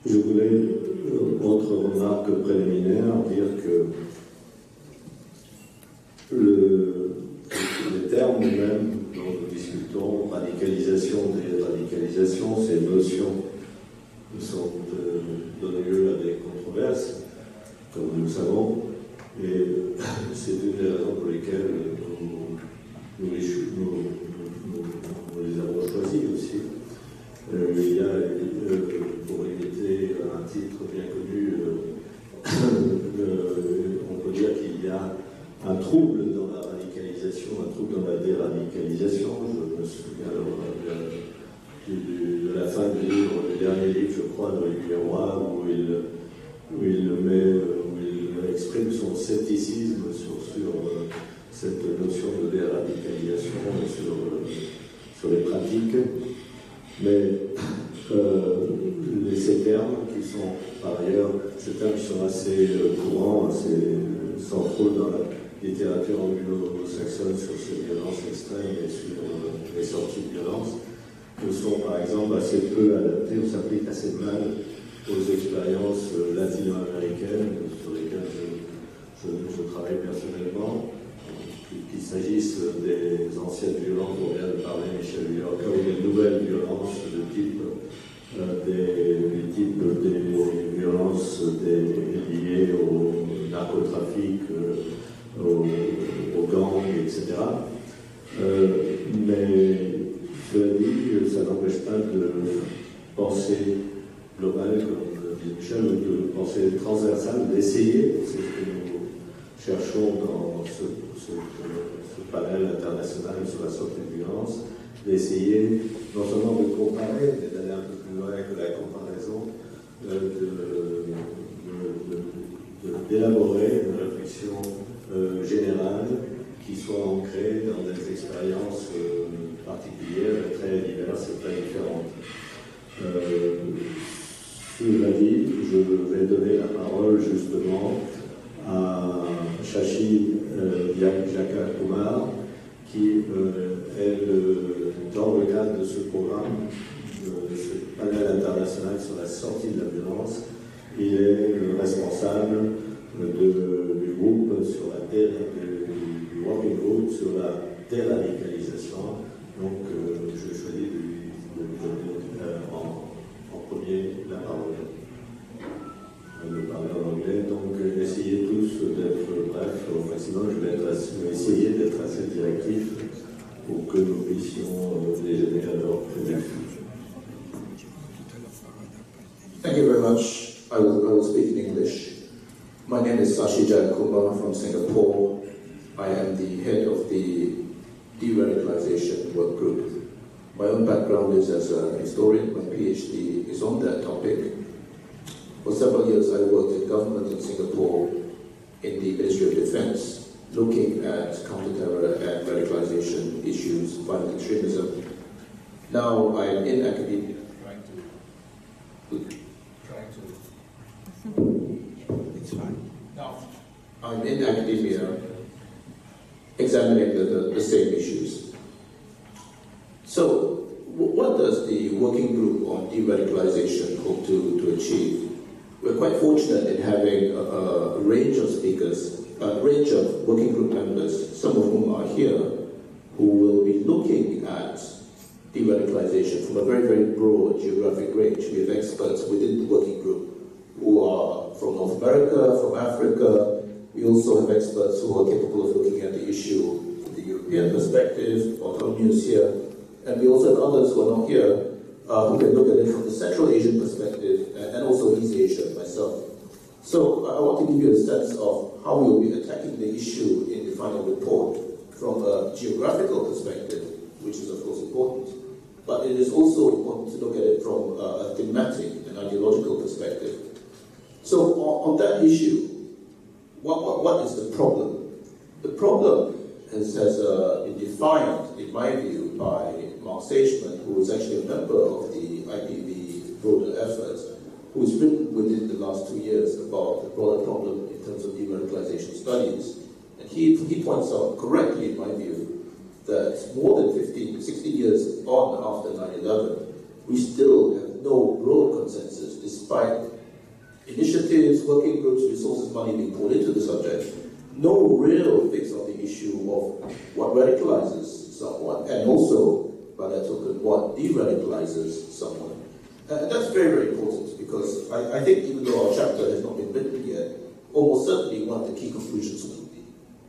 Je voulais, autre remarque préliminaire, dire que les termes même dont nous discutons, radicalisation, déradicalisation, ces notions donnent lieu à des controverses, comme nous le savons, et c'est une des raisons pour lesquelles nous les avons choisis aussi. Il y a, pour éviter un titre bien connu, on peut dire qu'il y a un trouble dans la radicalisation, un trouble dans la déradicalisation. Je me souviens de la fin du livre, du dernier livre, je crois, de Olivier Roy, où il exprime son scepticisme sur cette notion de déradicalisation sur les pratiques. Mais ces termes qui sont, par ailleurs, ces termes qui sont assez courants, assez centraux dans la littérature anglo-saxonne sur ces violences extrêmes et sur les sorties de violence, sont par exemple assez peu adaptés ou s'appliquent assez mal aux expériences latino-américaines sur lesquelles je travaille personnellement, qu'il s'agisse des anciennes violences dont vient de parler Michel Villorca ou des nouvelles violences de type des violences liées au narcotrafic, aux gangs, etc. Mais cela dit, ça n'empêche pas de penser global, comme dit Michel, ou de penser transversal, d'essayer, c'est ce que nous cherchons dans ce panel international sur la sortie de violence, d'essayer non seulement de comparer, mais d'aller un peu plus loin que la comparaison, d'élaborer une réflexion générale qui soit ancrée dans des expériences particulières, très diverses et très différentes. Cela dit, je vais donner la parole justement à Shashi Jakakumar, qui est dans le cadre de ce programme, de ce panel international sur la sortie de la violence, il est le responsable du groupe sur du working group sur la déradicalisation. Donc, je choisis de lui donner en premier la parole. De parler en anglais, donc essayez tous d'être brefs au maximum. Je vais essayer d'être assez directif pour que nous puissions déjeuner à l'heure prévue. Thank you very much. I will speak in English. My name is Shashi Jakakumar from Singapore. I am the head of the de-radicalization work group. My own background is as a historian. My PhD is on that topic. For several years, I worked in government in Singapore in the Ministry of Defense, looking at counter-terror and radicalization issues, violent extremism. Now I'm in academia I'm in academia examining the same issues. So, what does the working group on de-radicalization hope to achieve? We're quite fortunate in having a range of speakers, a range of working group members, some of whom are here, who will be looking at de-radicalization from a very, very broad geographic range. We have experts within the working group who are from North America, from Africa. We also have experts who are capable of looking at the issue from the European perspective, autonomous here, and we also have others who are not here, who can look at it from the Central Asian perspective, and also East Asia, myself. So I want to give you a sense of how we will be attacking the issue in the final report from a geographical perspective, which is of course important, but it is also important to look at it from a thematic and ideological perspective. So on that issue, what is the problem? The problem has been defined, in my view, by Mark Sageman, who is actually a member of the IPV broader effort, who has written within the last 2 years about the broader problem in terms of de-radicalization studies. And he points out correctly, in my view, that more than 15, 16 years on after 9/11, we still have no broad consensus, despite initiatives, working groups, resources, money being poured into the subject. No real fix on the issue of what radicalizes someone, and also, by that token, what de-radicalizes someone. And that's very, very important, because I think even though our chapter has not been written yet, almost certainly one of the key conclusions will be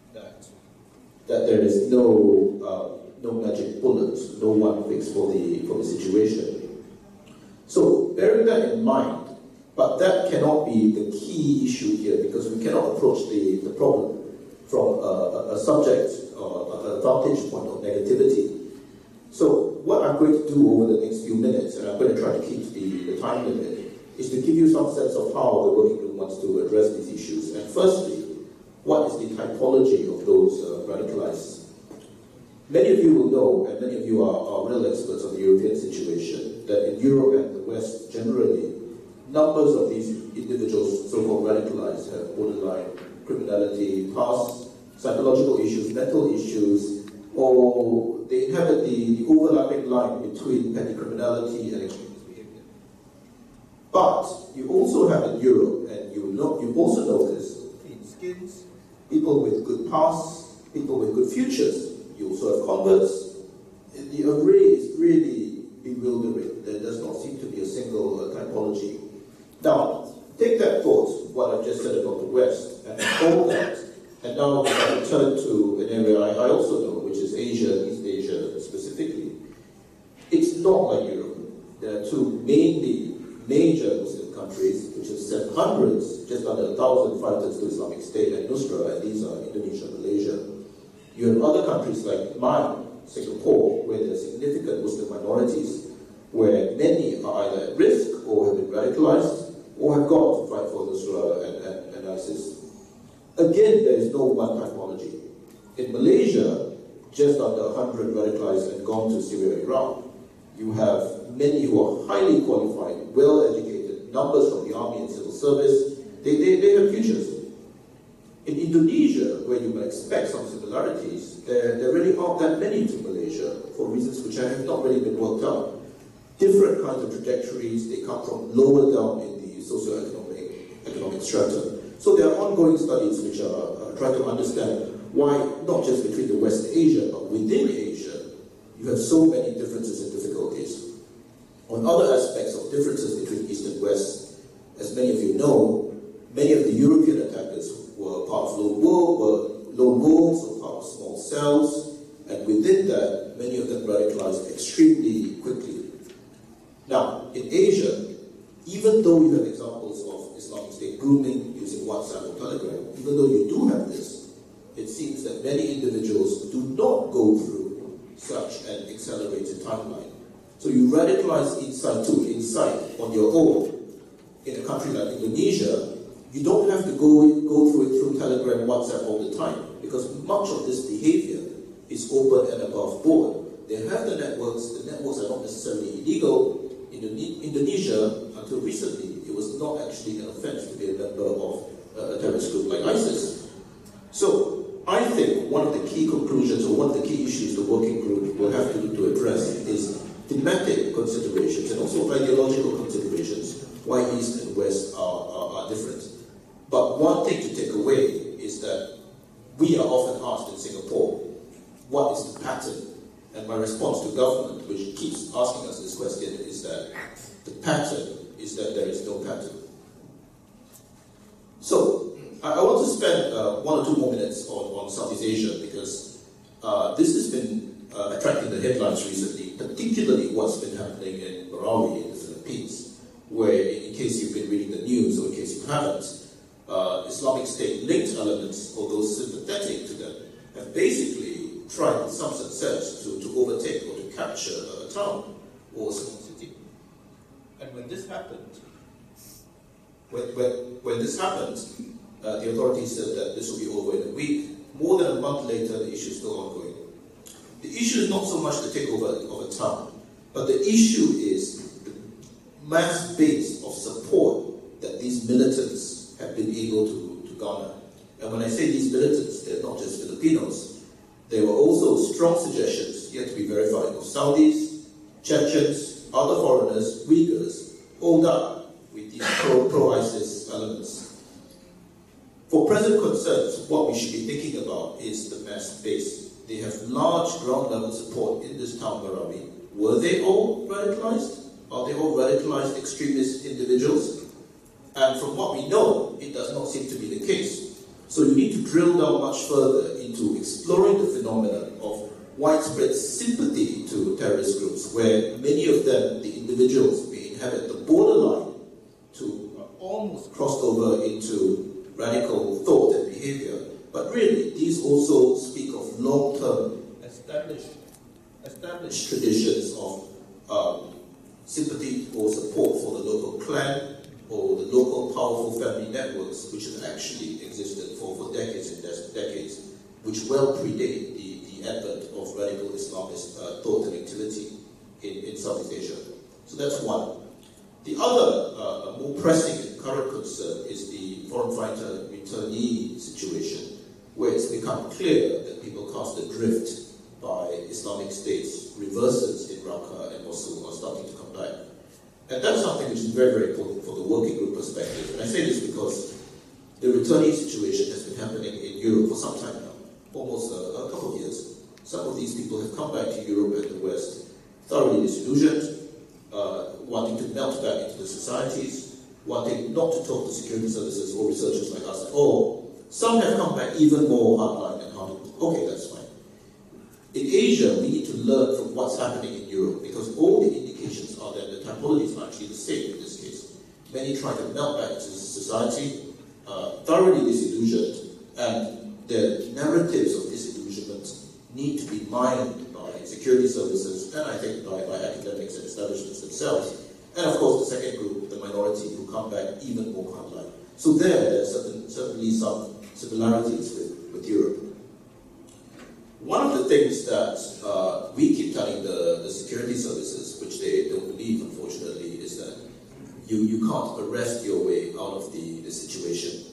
that there is no magic bullet, no one fix for the situation. So, bearing that in mind, but that cannot be the key issue here, because we cannot approach the problem from a subject or a vantage point of negativity. So what I'm going to do over the next few minutes, and I'm going to try to keep the time limit, is to give you some sense of how the working group wants to address these issues. And firstly, what is the typology of those radicalized? Many of you will know, and many of you are real experts on the European situation, that in Europe and the West generally, numbers of these individuals, so-called radicalized, have borderline criminality, past psychological issues, mental issues, or they inhabit the overlapping line between petty criminality and extremist behavior. But you also have in Europe, and you also notice clean skins, people with good pasts, people with good futures. You also have converts. The array is really bewildering. There does not seem to be a single typology. Now, take that thought, what I've just said about the West, and all that, and now I return to an area I also know, which is Asia, East Asia specifically. It's not like Europe. There are two mainly major Muslim countries which have sent hundreds, just under 1,000 fighters to Islamic State and Nusra, and these are Indonesia, Malaysia. You have other countries like mine, Singapore, where there are significant Muslim minorities, where many are either at risk or have been radicalized, or have gone to fight for Nusra and ISIS. Again, there is no one typology. In Malaysia, just under 100 radicalized and gone to Syria, Iraq. You have many who are highly qualified, well-educated, numbers from the army and civil service. They have futures. In Indonesia, where you might expect some similarities, there really aren't that many to Malaysia, for reasons which have not really been worked out. Different kinds of trajectories, they come from lower down in the socio-economic strata. So there are ongoing studies which are trying to understand why, not just between the West and Asia, but within Asia, you have so many differences and difficulties. On other aspects of differences between East and West, as many of you know, many of the European attackers were part of lone wolves or part of small cells, and within that, many of them radicalized extremely quickly. Now, in Asia, even though you have examples of Islamic State grooming using WhatsApp or Telegram, even though you do have this, it seems that many individuals do not go through such an accelerated timeline. So you radicalize inside on your own. In a country like Indonesia, you don't have to go through it through Telegram, WhatsApp all the time, because much of this behavior is open and above board. They have the networks are not necessarily illegal. In Indonesia, until recently, it was not actually an offense to be a member of a terrorist group like ISIS. So, I think one of the key conclusions, or one of the key issues the working group will have to address is thematic considerations and also ideological considerations, why East and West are different. But one thing to take away is that we are often asked in Singapore, what is the pattern? And my response to government, which keeps asking us this question, is that the pattern is that there is no pattern. So, I want to spend 1 or 2 more minutes on Southeast Asia, because this has been attracting the headlines recently, particularly what's been happening in Marawi in the Philippines, where, in case you've been reading the news or in case you haven't, Islamic State-linked elements, although sympathetic to them, have basically tried with some success to overtake or to capture a town or a small city. And when this happened, the authorities said that this will be over in a week. More than a month later, the issue is still ongoing. The issue is not so much the takeover of a town, but the issue is the mass base of support that these militants have been able to garner. And when I say these militants, they're not just Filipinos. There were also strong suggestions, yet to be verified, of Saudis, Chechens, other foreigners, Uyghurs, hold up with these pro-ISIS elements. For present concerns, what we should be thinking about is the mass base. They have large ground-level support in this town, Marawi. Were they all radicalized? Are they all radicalized extremist individuals? And from what we know, it does not seem to be the case. So you need to drill down much further into exploring the phenomenon of widespread sympathy to terrorist groups, where many of them, the individuals, may inhabit the borderline to almost crossed over into radical thought and behavior. But really, these also speak of long-term established traditions of sympathy or support for the local clan or the local powerful family networks, which have actually existed for decades and decades, which well predate the advent of radical Islamist thought and activity in Southeast Asia. So that's one. The other more pressing and current concern is the foreign fighter returnee situation, where it's become clear that people cast adrift by Islamic State's reverses in Raqqa and Mosul are starting to come back. And that's something which is very, very important for the working group perspective. And I say this because the returnee situation has been happening in Europe for some time now, almost a couple of years. Some of these people have come back to Europe and the West thoroughly disillusioned, wanting to melt back into the societies, wanting not to talk to security services or researchers like us at all. Some have come back even more hardline and hardened. Okay, that's fine. In Asia, we need to learn from what's happening in Europe, because all the indications are that the typologies are actually the same in this case. Many try to melt back into society, thoroughly disillusioned, and the narratives of disillusionment need to be mined by security services and I think by academics and establishments themselves. And of course, the second group, the minority, who come back even more hardline. So there's certainly some similarities with Europe. One of the things that we keep telling the security services, which they don't believe, unfortunately, is that you can't arrest your way out of the situation.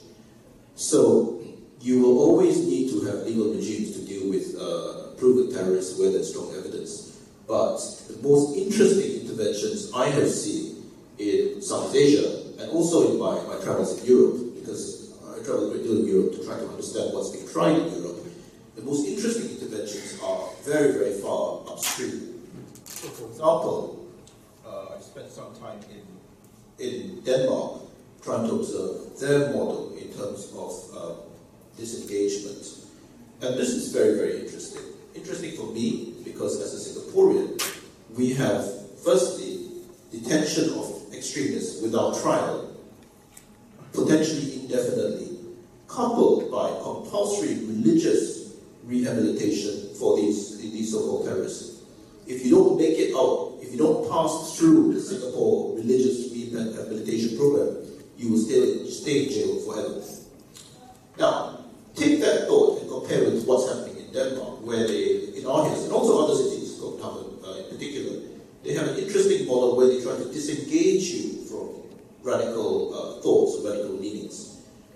So you will always need to have legal regimes to deal with proven terrorists where there's strong evidence. But the most interesting interventions I have seen in South Asia, and also in my travels in Europe, because I travel a great deal in Europe to try to understand what's being tried in Europe, the most interesting interventions are very, very far upstream. So, for example, I spent some time in Denmark trying to observe their model in terms of disengagement. And this is very, very interesting. Interesting for me because as a Singaporean, we have, firstly, detention of extremists without trial, potentially indefinitely, coupled by compulsory religious rehabilitation for these so-called terrorists. If you don't make it out, if you don't pass through the Singapore religious rehabilitation program, you will stay in jail forever. Now, take that thought and compare it with what's happening in Denmark, where they, in Aarhus, and also other cities, Copenhagen in particular, they have an interesting model where they try to disengage you from radical thoughts or radical leanings.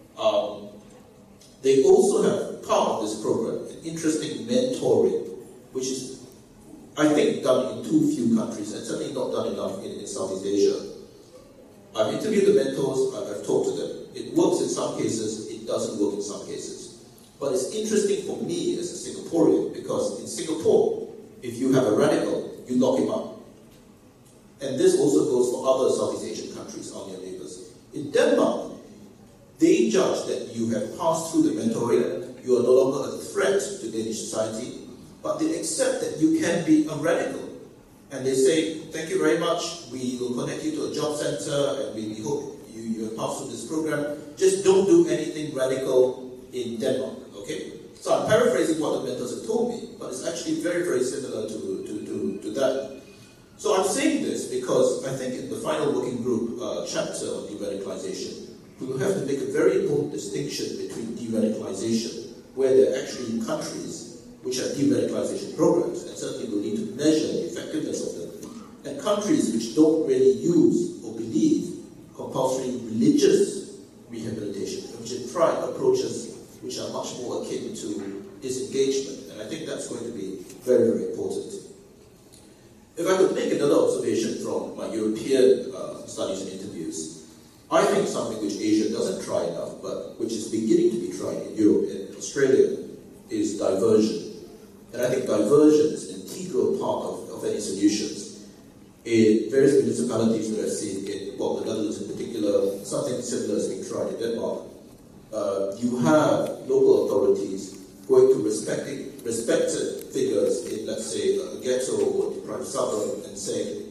They also have part of this program, an interesting mentoring, which is, I think, done in too few countries, and certainly not done enough in Southeast Asia. I've interviewed the mentors, I've talked to them. It works in some cases, it doesn't work in some cases. But it's interesting for me as a Singaporean, because in Singapore, if you have a radical, you lock him up. And this also goes for other Southeast Asian countries, our near neighbors. In Denmark, they judge that you have passed through the mentoring, you are no longer a threat to Danish society, but they accept that you can be a radical. And they say, thank you very much, we will connect you to a job center, and we hope you have passed through this program. Just don't do anything radical in Denmark, okay? So I'm paraphrasing what the mentors have told me, but it's actually very, very similar to that. So I'm saying this because I think in the final working group chapter on de-radicalization, we will have to make a very important distinction between de-radicalization, where there are actually countries which have de-radicalization programs, and certainly we'll need to measure the effectiveness of them, and countries which don't really use or believe compulsory religious rehabilitation, which have tried approaches which are much more akin to disengagement, and I think that's going to be very, very important. If I could make another observation from my European studies and interviews, I think something which Asia doesn't try enough, but which is beginning to be tried in Europe and Australia, is diversion. And I think diversion is an integral part of any solutions. In various municipalities that I've seen, in the Netherlands in particular, something similar is being tried in Denmark. You have local authorities going to respected figures in, let's say, a ghetto or deprived suburb and saying,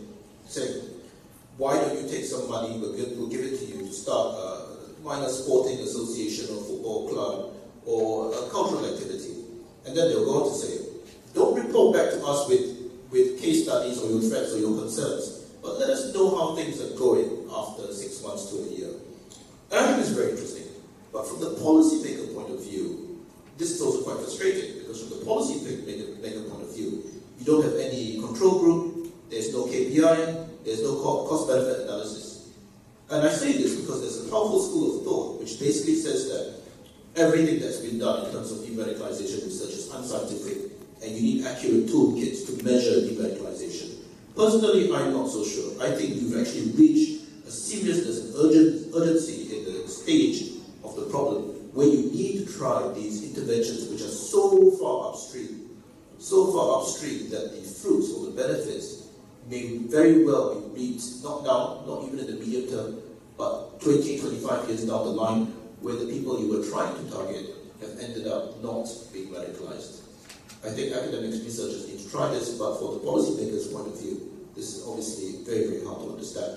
why don't you take some money, we'll give it to you to start a minor sporting association or football club or a cultural activity. And then they'll go on to say, don't report back to us with case studies or your threats or your concerns, but let us know how things are going after 6 months to a year. And I think it's very interesting. But from the policymaker point of view, this is also quite frustrating, because from the policymaker point of view, you don't have any control group, there's no KPI, there's no cost-benefit analysis. And I say this because there's a powerful school of thought which basically says that everything that's been done in terms of demedicalization research is unscientific, and you need accurate toolkits to measure demedicalization. Personally, I'm not so sure. I think we've actually reached a seriousness and urgency in the stage of the problem where you need to try these interventions which are so far upstream that the fruits or the benefits may very well be reaped, not even in the medium term, but 20, 25 years down the line, where the people you were trying to target have ended up not being radicalized. I think academic researchers need to try this, but for the policymakers' point of view, this is obviously very, very hard to understand.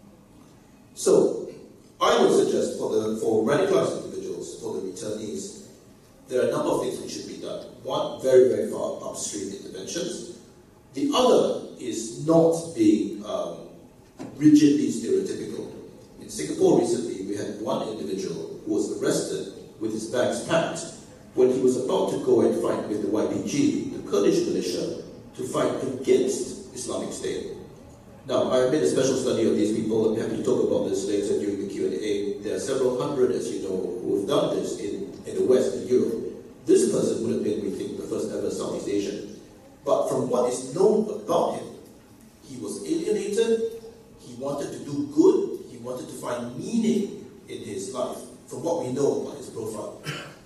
So, I would suggest for radicalized individuals, for the returnees, there are a number of things which should be done. One, very, very far upstream interventions. The other is not being rigidly stereotypical. In Singapore recently, we had one individual who was arrested with his bags packed when he was about to go and fight with the YPG, the Kurdish militia, to fight against Islamic State. Now, I've made a special study of these people. I'm happy to talk about this later during the Q&A. There are several hundred, as you know, who have done this in the West, in Europe. This person would have been, we think, the first ever Southeast Asian. But from what is known about him, he was alienated, he wanted to do good, he wanted to find meaning in his life, from what we know about his profile.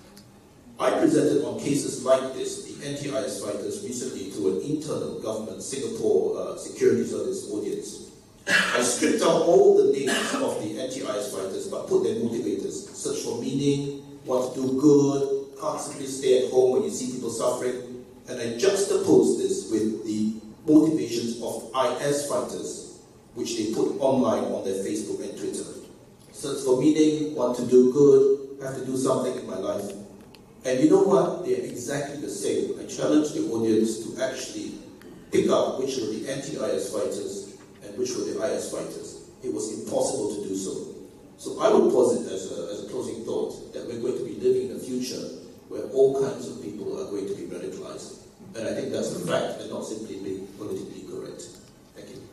I presented on cases like this, the anti-IS fighters, recently to an internal government Singapore security service audience. I stripped out all the names of the anti-IS fighters, but put their motivators: search for meaning, want to do good, can't simply stay at home when you see people suffering. And I juxtaposed this with the motivations of IS fighters, which they put online on their Facebook and Twitter. Search for meaning, want to do good, have to do something in my life. And you know what? They're exactly the same. I challenged the audience to actually pick out which were the anti-IS fighters and which were the IS fighters. It was impossible to do so. So I would posit as a closing thought that we're going to be living in a future where all kinds of people are going to be radicalized. And I think that's a fact and not simply being politically correct. Thank you.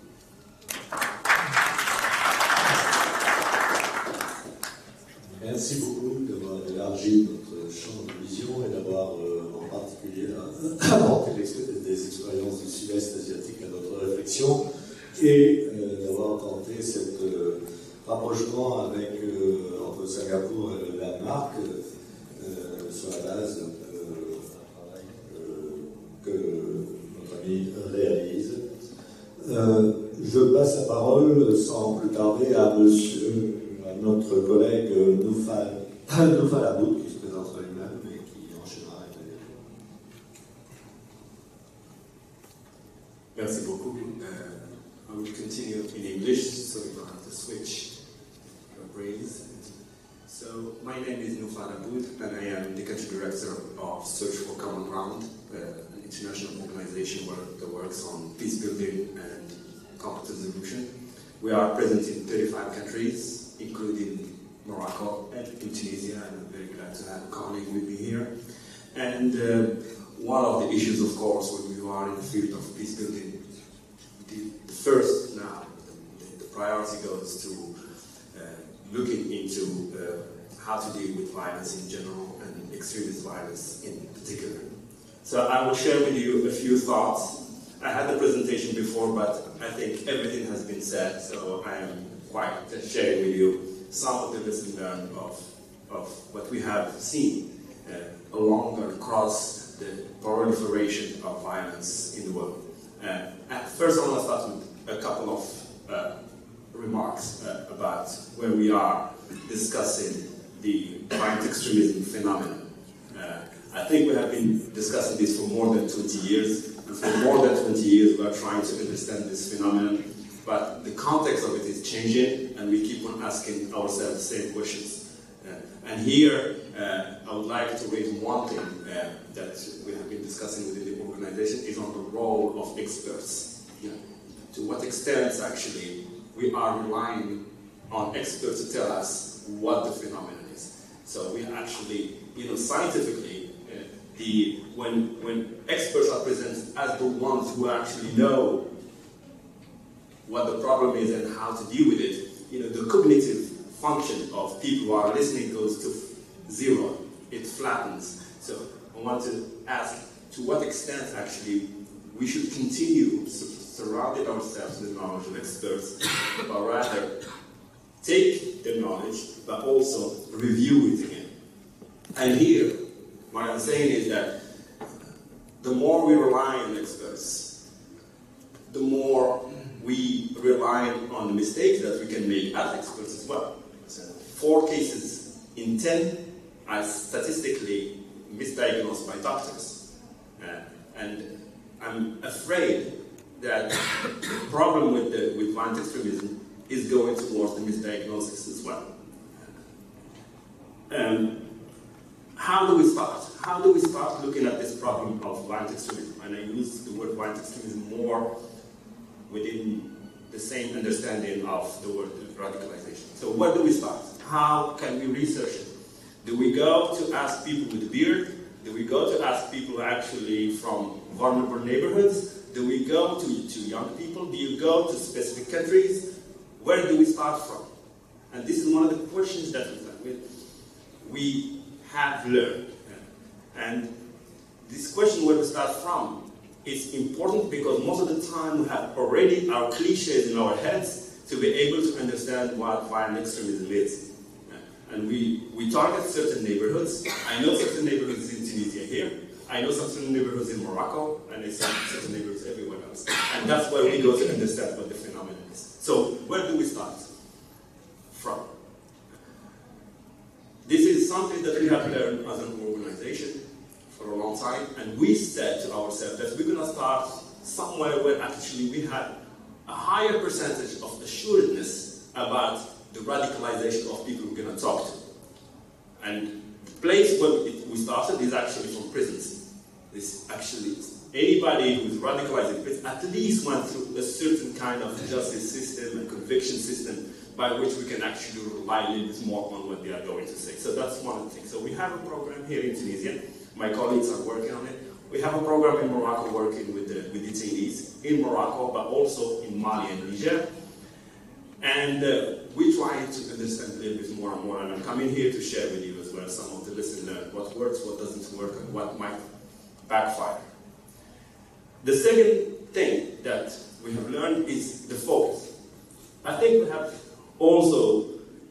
Merci beaucoup d'avoir élargi notre champ de vision et d'avoir en particulier apporté des expériences du sud-est asiatique à notre réflexion et d'avoir tenté cet rapprochement avec, entre Singapour et le Danemark sur la base d'un travail que notre ami réalise. Je passe la parole sans plus tarder à notre collègue Noufal Aboud, qui se présentera lui-même et qui enchaînera immédiatement. Merci beaucoup. I will continue in English so you don't have to switch your brains. So, my name is Noufal Aboud and I am the country director of Search for Common Ground, an international organization that works on peace building and conflict resolution. We are present in 35 countries, including Morocco and in Tunisia, and I'm very glad to have a colleague with me here. And one of the issues, of course, when you are in the field of peace building, the first now, the priority goes to looking into how to deal with violence in general and extremist violence in particular. So I will share with you a few thoughts I had the presentation before, but I think everything has been said, so I am quite sharing with you some of the lessons learned of what we have seen along or across the proliferation of violence in the world. First, I want to start with a couple of remarks about where we are discussing the violent extremism phenomenon. I think we have been discussing this for more than 20 years, and for more than 20 years we are trying to understand this phenomenon, but the context of it is changing, and we keep on asking ourselves the same questions. And here, I would like to raise one thing that we have been discussing within the organization is on the role of experts. To what extent, actually, we are relying on experts to tell us what the phenomenon is. So we actually, scientifically, when experts are presented as the ones who actually know what the problem is and how to deal with it, the cognitive function of people who are listening goes to zero. It flattens. So I want to ask, to what extent actually we should continue surrounding ourselves with knowledge of experts, but rather take the knowledge, but also review it again. And here, what I'm saying is that the more we rely on experts, the more we rely on the mistakes that we can make as experts as well. So 4 cases in 10 are statistically misdiagnosed by doctors. And I'm afraid that the problem with violent extremism is going towards the misdiagnosis as well. How do we start? How do we start looking at this problem of violent extremism? And I use the word violent extremism more within the same understanding of the word radicalization. So where do we start? How can we research it? Do we go to ask people with a beard? Do we go to ask people actually from vulnerable neighborhoods? Do we go to young people? Do you go to specific countries? Where do we start from? And this is one of the questions that we have learned. And this question, where to start from, is important because most of the time we have already our cliches in our heads to be able to understand what violent extremism is. And we target certain neighborhoods. I know certain neighborhoods in Tunisia here. I know certain neighborhoods in Morocco, and I see certain neighborhoods everywhere else. And that's where we go to understand what the phenomenon is. So where do we start from? This is something that we have learned as an organization for a long time, and we said to ourselves that we're going to start somewhere where actually we had a higher percentage of assuredness about the radicalization of people we're going to talk to. And the place where we started is actually from prisons. This actually, anybody who's radicalized in prison at least went through a certain kind of justice system and conviction system by which we can actually rely a little bit more on what they are going to say. So that's one of the things. So we have a program here in Tunisia. My colleagues are working on it. We have a program in Morocco working with detainees in Morocco, but also in Mali and Niger. And we try to understand a little bit more and more, and I'm coming here to share with you as well some of the lessons learned, what works, what doesn't work, and what might backfire. The second thing that we have learned is the focus. I think we have also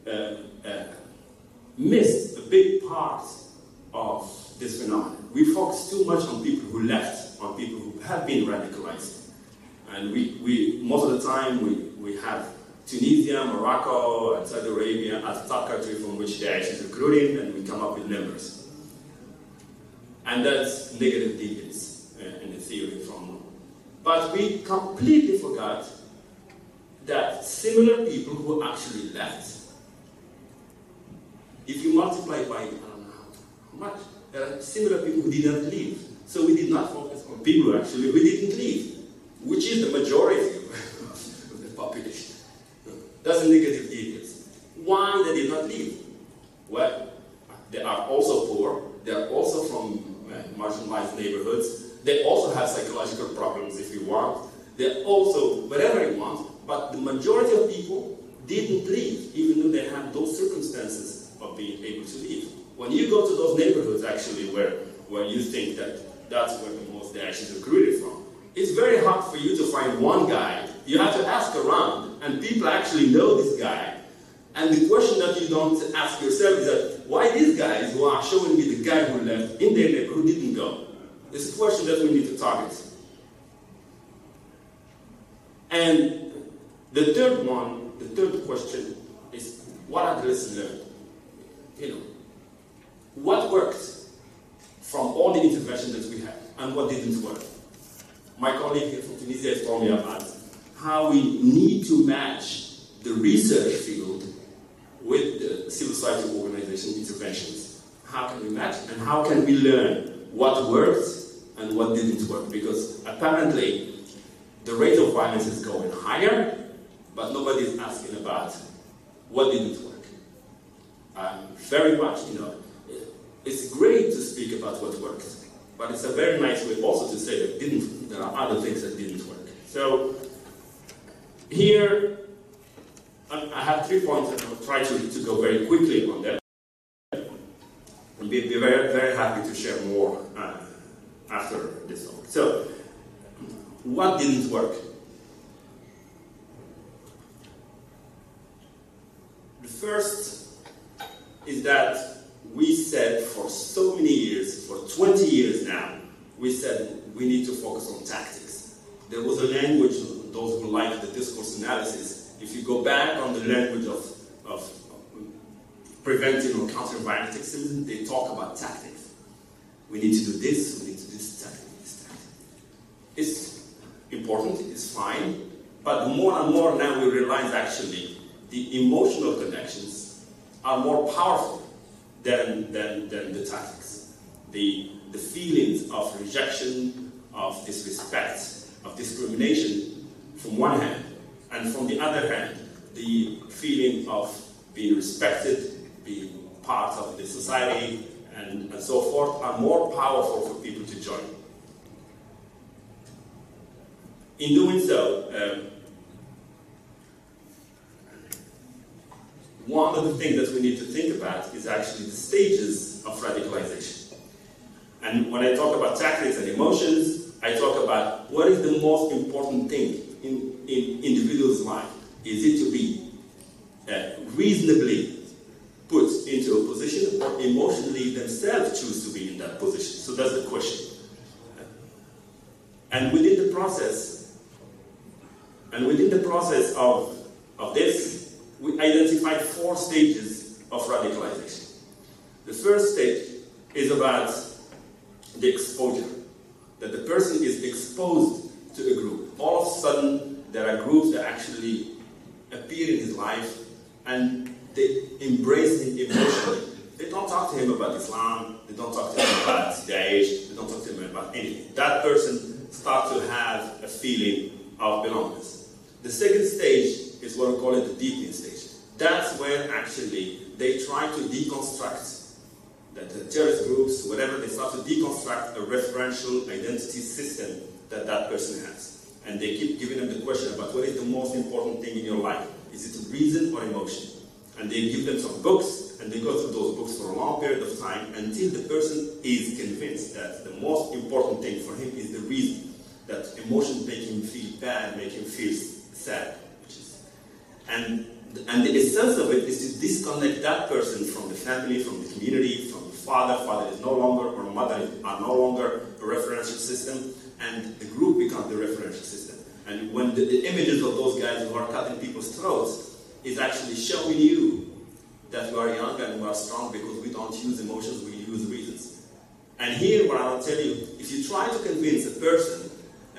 missed a big part of this phenomenon. We focus too much on people who left, on people who have been radicalized. And we most of the time, we have Tunisia, Morocco, and Saudi Arabia as the top country from which Daesh is recruiting, and we come up with numbers. And that's negative deviance in the theory from. But we completely forgot that similar people who actually left, if you multiply by, I don't know how much, there are similar people who didn't leave. So we did not focus on people actually who didn't leave, which is the majority of the population. That's a negative deviance. Why they did not leave? Well, they are also poor, they are also from marginalized neighborhoods, they also have psychological problems if you want, they also, whatever you want, but the majority of people didn't leave, even though they had those circumstances of being able to leave. When you go to those neighborhoods, actually, where you think that that's where the most Daesh is recruited from, it's very hard for you to find one guy. You have to ask around, and people actually know this guy. And the question that you don't ask yourself is that, why these guys who are showing me the guy who left in their neighborhood didn't go? It's a question that we need to target. And the third question is, what are the lessons learned? You know, what worked from all the interventions that we had, and what didn't work? My colleague here from Tunisia has told me about how we need to match the research field with the civil society organization interventions. How can we match, and how can we learn what worked and what didn't work? Because apparently the rate of violence is going higher, but nobody is asking about what didn't work. Very much, you know, it's great to speak about what worked, but it's a very nice way also to say that there are other things that didn't work. So here, I have 3 points, and I'll try to go very quickly on that. And be very, very happy to share more after this talk. So, what didn't work? The first is that we said for so many years, for 20 years now, we said we need to focus on tactics. There was a language, those who like the discourse analysis, if you go back on the language of preventing or countering violent extremism, they talk about tactics. We need to do this, we need to do this tactic, this tactic. It's important, it's fine, but more and more now we realize actually the emotional connections are more powerful than the tactics. The feelings of rejection, of disrespect, of discrimination from one hand, and from the other hand, the feeling of being respected, being part of the society, and so forth, are more powerful for people to join. In doing so, one of the things that we need to think about is actually the stages of radicalization. And when I talk about tactics and emotions, I talk about what is the most important thing in individual's life. Is it to be reasonably put into a position, or emotionally themselves choose to be in that position? So that's the question. And within the process of this, we identified 4 stages of radicalization. The first stage is about the exposure, that the person is exposed to a group. All of a sudden, there are groups that actually appear in his life and they embrace him emotionally. They don't talk to him about Islam, they don't talk to him about Daesh, they don't talk to him about anything. That person starts to have a feeling of belongingness. The second stage is what we call it the deepening stage. That's when actually they try to deconstruct that the terrorist groups, whatever, they start to deconstruct a referential identity system that person has. And they keep giving them the question about what is the most important thing in your life. Is it reason or emotion? And they give them some books, and they go through those books for a long period of time until the person is convinced that the most important thing for him is the reason. That emotions make him feel bad, make him feel sad. And the essence of it is to disconnect that person from the family, from the community, from the father. Father is no longer, or mother are no longer a referential system, and the group becomes the referential system. And when the images of those guys who are cutting people's throats is actually showing you that we are young and we are strong because we don't use emotions, we use reasons. And here, what I will tell you, if you try to convince a person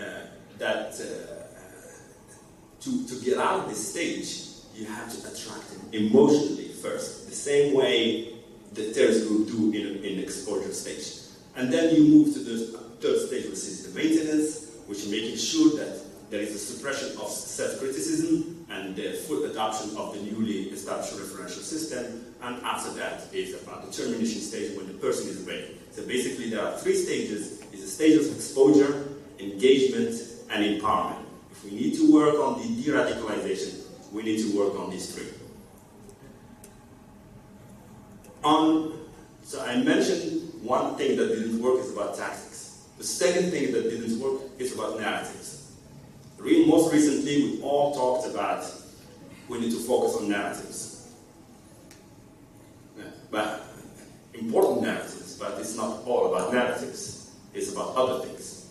to get out of this stage, you have to attract him emotionally first, the same way the terrorist group do in exposure stage. And then you move to the third stage, which is the maintenance, which is making sure that there is a suppression of self-criticism and the full adoption of the newly established referential system. And after that is about the termination stage when the person is ready. So basically there are 3 stages. It's a stage of exposure, engagement, and empowerment. If we need to work on the de-radicalization, we need to work on these 3. So I mentioned one thing that didn't work is about tactics. The second thing that didn't work is about narratives. Most recently, we all talked about we need to focus on narratives. Yeah, but important narratives, but it's not all about narratives. It's about other things.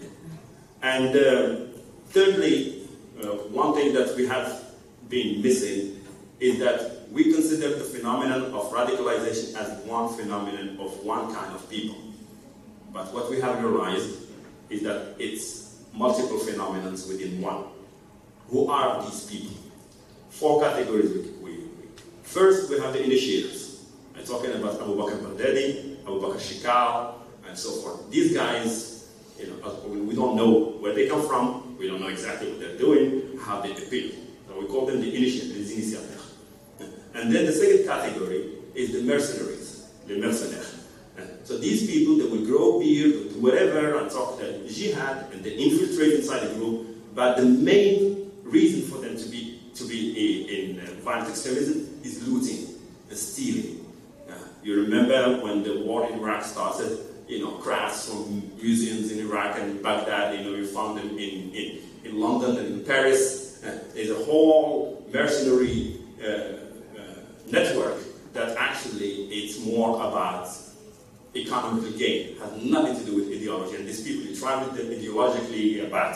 And thirdly, one thing that we have been missing is that we consider the phenomenon of radicalization as one phenomenon of one kind of people. But what we have realized is that it's multiple phenomena within one. Who are these people? 4 categories. First, we have the initiators. I'm talking about Abu Bakr Baghdadi, Abu Bakr Shikal, and so forth. These guys, we don't know where they come from, we don't know exactly what they're doing, how they appear. So we call them the initiators, les initiateurs. And then the second category is the mercenaries, les mercenaires. So these people, they will grow beard, do whatever, and talk jihad, and they infiltrate inside the group. But the main reason for them to be in violent extremism is looting and stealing. You remember when the war in Iraq started, crafts from museums in Iraq and Baghdad, you found them in London and in Paris. There's a whole mercenary network that actually it's more about economical gain. It has nothing to do with ideology. And these people, you try with them ideologically about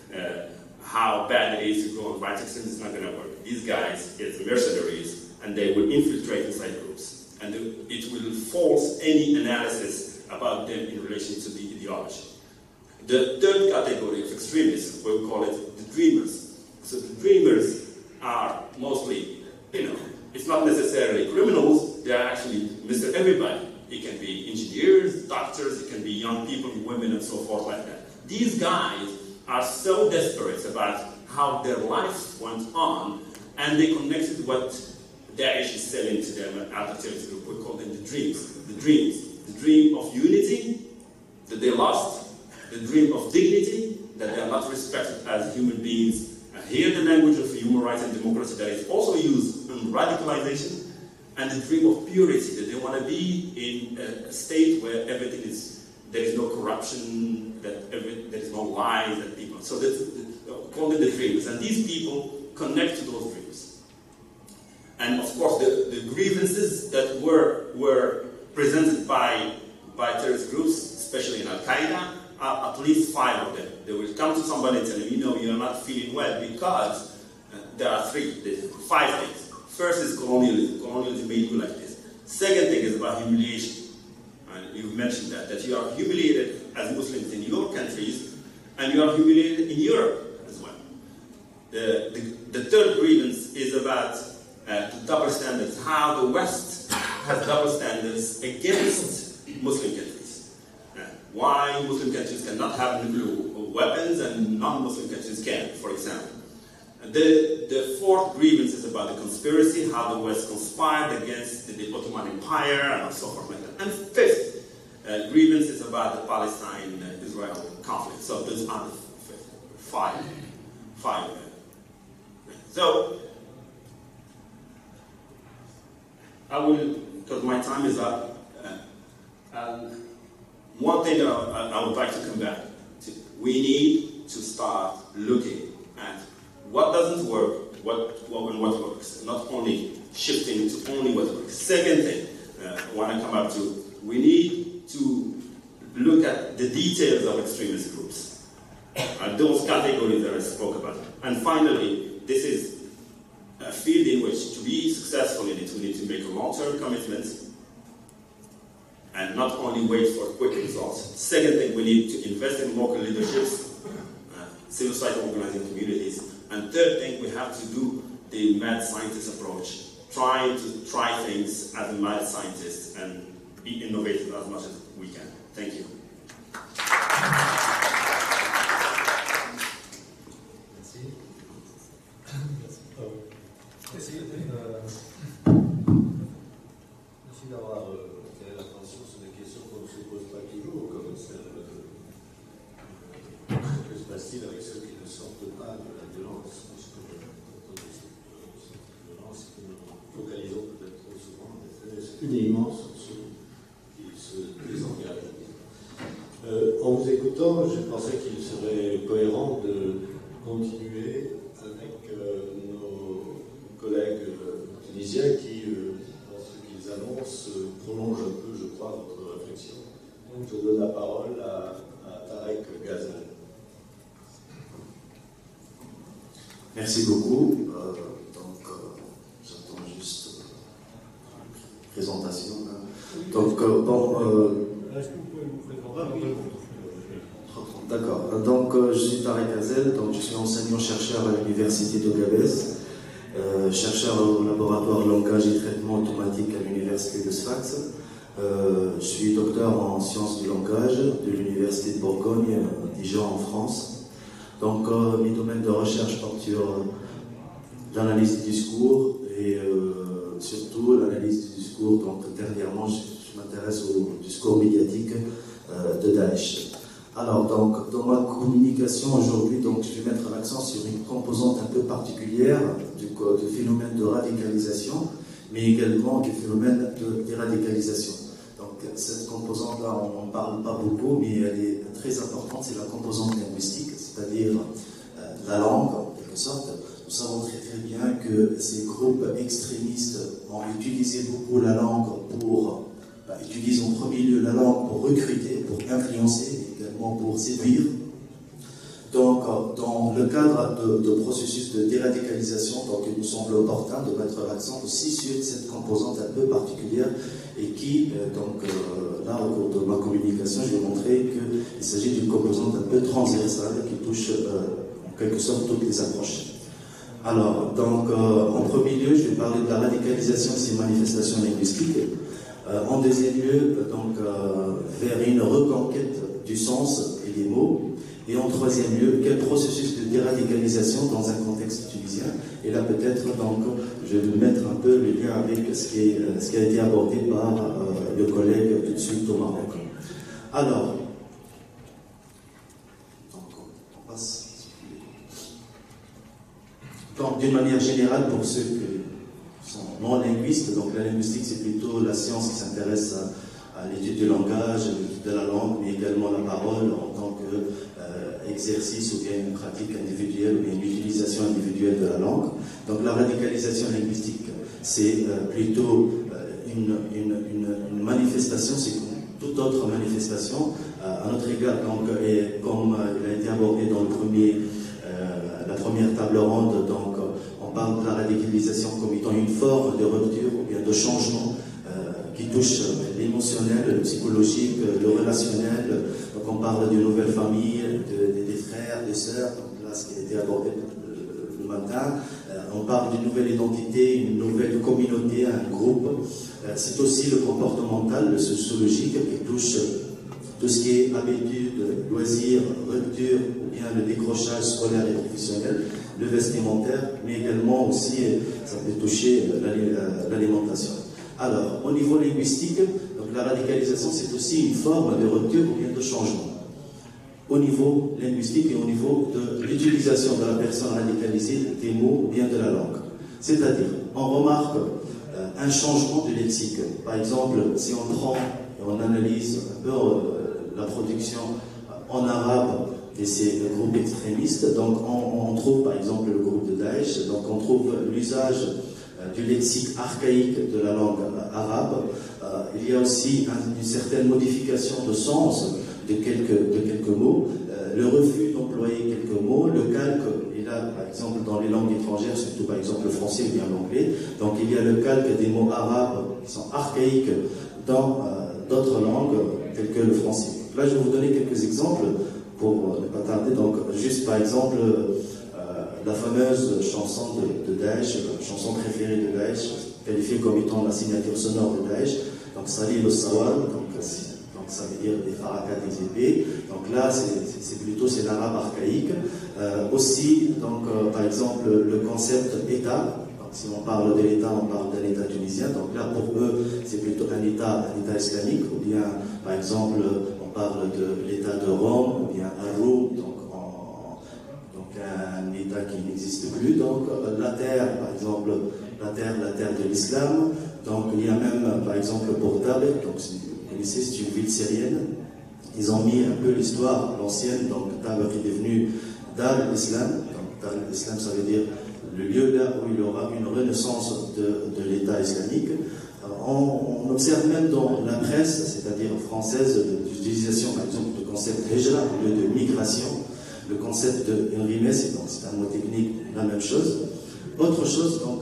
how bad it is to go on violent extremism, it's not going to work. These guys, it's mercenaries, and they will infiltrate inside groups. And it will force any analysis about them in relation to the ideology. The third category of extremists, we call it the dreamers. So the dreamers are mostly, it's not necessarily criminals, they're actually Mr. Everybody. It can be engineers, doctors, it can be young people, women, and so forth like that. These guys are so desperate about how their life went on, and they connected what Daesh is selling to them out of terrorist group. We call them the dreams. The dream of unity that they lost, the dream of dignity that they are not respected as human beings. And here the language of human rights and democracy that is also used in radicalization, and the dream of purity, that they want to be in a state where everything is, there is no corruption, that there is no lies, that people, so call them the dreamers. And these people connect to those dreams. And of course, the grievances that were presented by terrorist groups, especially in Al-Qaeda, are at least 5 of them. They will come to somebody and tell them, you're not feeling well because there are 5 things. First is colonialism. Colonialism made you like this. Second thing is about humiliation. And you've mentioned that you are humiliated as Muslims in your countries, and you are humiliated in Europe as well. The third grievance is about the double standards, how the West has double standards against Muslim countries. Why Muslim countries cannot have nuclear weapons and non-Muslim countries can, for example. The fourth grievance is about the conspiracy, how the West conspired against the Ottoman Empire, and so forth like that. And fifth grievance is about the Palestine-Israel conflict. So those are the 5. So I will, because my time is up, one thing that I would like to come back to, we need to start looking at what doesn't work, what works, not only shifting to only what works. Second thing I want to come up to, we need to look at the details of extremist groups, those categories that I spoke about. And finally, this is a field in which to be successful in it, we need to make a long-term commitment and not only wait for quick results. Second thing, we need to invest in local leaderships, civil society organizing communities. And third thing, we have to do the mad scientist approach, try things as a mad scientist and be innovative as much as we can. Thank you. Merci d'avoir attiré l'attention sur des questions qu'on ne se pose pas toujours, comme celle de que se passe-t-il avec ceux qui ne sortent pas de la violence. Parce que cette violence que nous focalisons peut-être trop souvent uniquement sur ceux qui se désengagent. On vous écoute. autant, je pensais qu'il serait cohérent de continuer avec nos collègues tunisiens qui, dans ce qu'ils annoncent, prolongent un peu, je crois, notre réflexion. Donc je donne la parole à Tarek Ghazel. Merci beaucoup. J'attends juste une présentation. Donc, Est-ce que vous pouvez vous présenter? D'accord. Donc, je suis Tarek Ghazel, donc je suis enseignant-chercheur à l'Université de Gabès, chercheur au laboratoire langage et traitement automatique à l'Université de Sfax. Je suis docteur en sciences du langage de l'Université de Bourgogne, Dijon en France. Donc, mes domaines de recherche portent sur l'analyse du discours et surtout l'analyse du discours. Donc, dernièrement, je m'intéresse au discours médiatique de Daesh. Alors, donc, dans ma communication aujourd'hui, donc, je vais mettre l'accent sur une composante un peu particulière du phénomène de radicalisation, mais également du phénomène de déradicalisation. Donc, cette composante-là, on n'en parle pas beaucoup, mais elle est très importante, c'est la composante linguistique, c'est-à-dire la langue, en quelque sorte. Nous savons très très bien que ces groupes extrémistes ont utilisé beaucoup la langue pour, utilisent en premier lieu la langue pour recruter, pour influencer, mais également pour séduire. Donc, dans le cadre de processus de déradicalisation, donc, il nous semble opportun de mettre l'accent aussi sur cette composante un peu particulière et qui, là, au cours de ma communication, je vais montrer qu'il s'agit d'une composante un peu transversale qui touche en quelque sorte toutes les approches. Alors, donc, en premier lieu, je vais parler de la radicalisation et ses manifestations linguistiques. En deuxième lieu, donc, vers une reconquête du sens et des mots. Et en troisième lieu, quel processus de déradicalisation dans un contexte tunisien. Et là, peut-être, donc, je vais mettre un peu le lien avec ce qui a été abordé par le collègue tout de suite au Maroc. Alors, donc, on passe. Donc, d'une manière générale, pour ceux qui sont non-linguistes, donc la linguistique, c'est plutôt la science qui s'intéresse à l'étude du langage, de la langue, mais également la parole en tant qu'exercice ou bien une pratique individuelle ou bien une utilisation individuelle de la langue. Donc la radicalisation linguistique, c'est plutôt une manifestation, c'est toute autre manifestation à notre égard. Donc, et comme il a été abordé dans la première table ronde, donc on parle de la radicalisation comme étant une forme de rupture ou bien de changement qui touche l'émotionnel, le psychologique, le relationnel. Donc on parle d'une nouvelle famille, des frères, des sœurs, donc là ce qui a été abordé le matin. On parle d'une nouvelle identité, une nouvelle communauté, un groupe. C'est aussi le comportemental, le sociologique qui touche tout ce qui est habitude, loisirs, rupture, ou bien le décrochage scolaire et professionnel, le vestimentaire, mais également aussi, ça peut toucher l'alimentation. Alors, au niveau linguistique, donc la radicalisation, c'est aussi une forme de rupture ou bien de changement. Au niveau linguistique et au niveau de l'utilisation de la personne radicalisée des mots ou bien de la langue. C'est-à-dire, on remarque un changement de lexique. Par exemple, si on prend et on analyse un peu la production en arabe de ces groupes extrémistes, donc on trouve par exemple le groupe de Daesh, donc on trouve l'usage du lexique archaïque de la langue arabe. Il y a aussi une certaine modification de sens de quelques mots, le refus d'employer quelques mots, le calque, et là par exemple dans les langues étrangères, surtout par exemple le français ou bien l'anglais, donc il y a le calque des mots arabes qui sont archaïques dans d'autres langues telles que le français. Là je vais vous donner quelques exemples pour ne pas tarder. Donc juste par exemple la fameuse chanson de Daesh, chanson préférée de Daesh, qualifiée comme étant la signature sonore de Daesh, donc Salil al-Sawal, donc ça veut dire des faraka des épées. Donc là, c'est l'arabe archaïque. Aussi, donc, par exemple, le concept État. Donc, si on parle de l'État, on parle d'un État tunisien. Donc là, pour eux, c'est plutôt un État islamique. Ou bien, par exemple, on parle de l'État de Rome, ou bien un Roum, donc un État qui n'existe plus. Donc la terre, par exemple, la terre de l'islam. Donc il y a même, par exemple, Bourdab, donc c'est une ville syrienne, ils ont mis un peu l'histoire, l'ancienne, donc Tabr est devenu Dar al-Islam. Donc Dar al-Islam, ça veut dire le lieu là où il y aura une renaissance de l'État islamique. On observe même dans la presse, c'est-à-dire française, l'utilisation par exemple du concept hijra au lieu de migration, le concept de rimé, c'est un mot technique, la même chose. Autre chose, donc,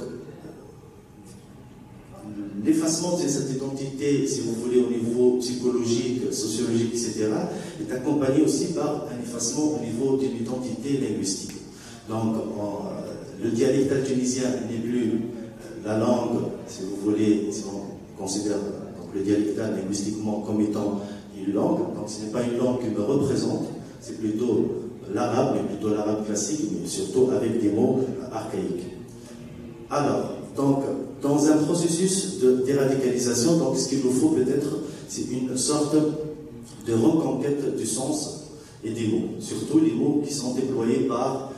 l'effacement de cette identité, si vous voulez, au niveau psychologique, sociologique, etc., est accompagné aussi par un effacement au niveau d'une identité linguistique. Donc, le dialectal tunisien n'est plus la langue, si vous voulez, si on considère donc, le dialectal linguistiquement comme étant une langue, donc ce n'est pas une langue qui me représente, c'est plutôt l'arabe, mais plutôt l'arabe classique, mais surtout avec des mots archaïques. Alors, donc, dans un processus de déradicalisation, donc ce qu'il nous faut peut-être, c'est une sorte de reconquête du sens et des mots, surtout les mots qui sont déployés par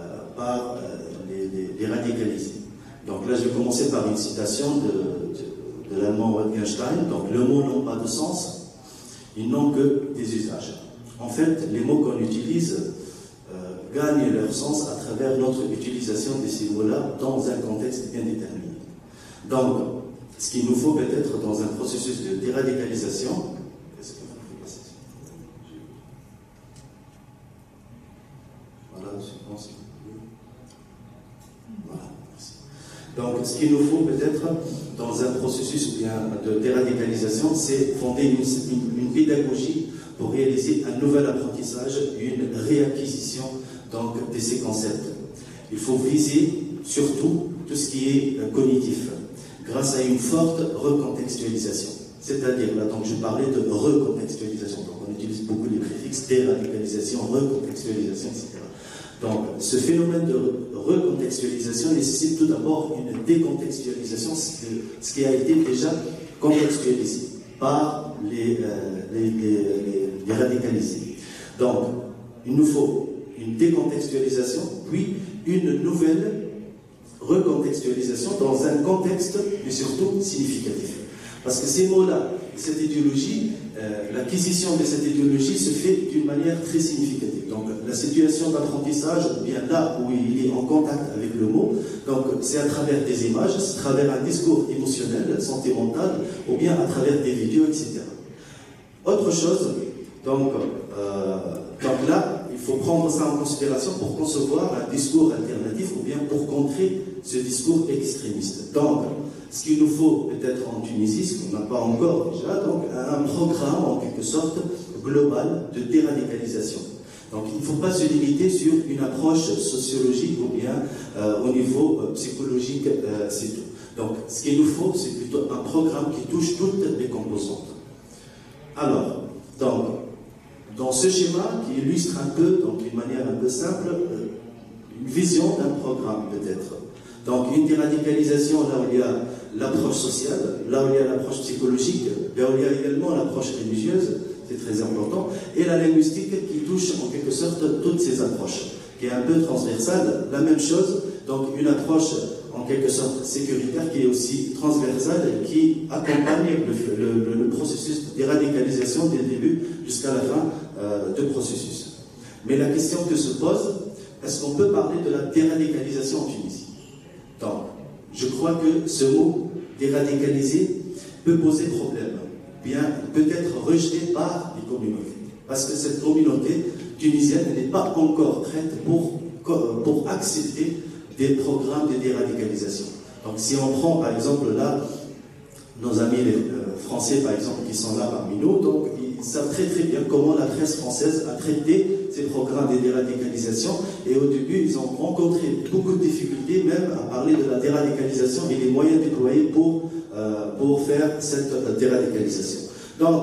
les radicalisés. Donc là, je vais commencer par une citation de l'allemand Wittgenstein. Donc, le mot n'a pas de sens, ils n'ont que des usages. En fait, les mots qu'on utilise gagnent leur sens à travers notre utilisation de ces mots-là dans un contexte bien déterminé. Donc, ce qu'il nous faut peut-être dans un processus de déradicalisation, est-ce que vous pouvez passer ? Voilà, je pense. Voilà, merci. Donc, ce qu'il nous faut peut-être dans un processus bien de déradicalisation, c'est fonder une pédagogie pour réaliser un nouvel apprentissage, une réacquisition donc, de ces concepts. Il faut viser surtout tout ce qui est cognitif, grâce à une forte recontextualisation. C'est-à-dire, là, donc, je parlais de recontextualisation. Donc, on utilise beaucoup les préfixes déradicalisation, recontextualisation, etc. Donc, ce phénomène de recontextualisation nécessite tout d'abord une décontextualisation, ce qui a été déjà contextualisé par les radicalisés. Donc, il nous faut une décontextualisation, puis une nouvelle recontextualisation dans un contexte, mais surtout significatif. Parce que ces mots-là, cette idéologie, l'acquisition de cette idéologie se fait d'une manière très significative. Donc, la situation d'apprentissage, ou bien là où il est en contact avec le mot, donc c'est à travers des images, c'est à travers un discours émotionnel, sentimental, ou bien à travers des vidéos, etc. Autre chose, donc là, il faut prendre ça en considération pour concevoir un discours alternatif ou bien pour contrer ce discours extrémiste. Donc, ce qu'il nous faut peut-être en Tunisie, ce qu'on n'a pas encore déjà, donc un programme en quelque sorte global de déradicalisation. Donc il ne faut pas se limiter sur une approche sociologique ou bien au niveau psychologique, c'est tout. Donc ce qu'il nous faut, c'est plutôt un programme qui touche toutes les composantes. Alors, donc, dans ce schéma qui illustre un peu, donc d'une manière un peu simple, une vision d'un programme peut-être. Donc une déradicalisation là où il y a l'approche sociale, là où il y a l'approche psychologique, là où il y a également l'approche religieuse, c'est très important, et la linguistique qui touche en quelque sorte toutes ces approches, qui est un peu transversale, la même chose, donc une approche en quelque sorte sécuritaire qui est aussi transversale et qui accompagne le processus de déradicalisation dès le début jusqu'à la fin du processus. Mais la question que se pose, est-ce qu'on peut parler de la déradicalisation en Tunisie? Donc, je crois que ce mot déradicalisé peut poser problème, bien peut être rejeté par les communautés, parce que cette communauté tunisienne n'est pas encore prête pour accepter des programmes de déradicalisation. Donc, si on prend par exemple là nos amis français par exemple qui sont là parmi nous, donc ils savent très très bien comment la presse française a traité ces programmes de déradicalisation, et au début ils ont rencontré beaucoup de difficultés même à parler de la déradicalisation et les moyens déployés pour faire cette déradicalisation. Donc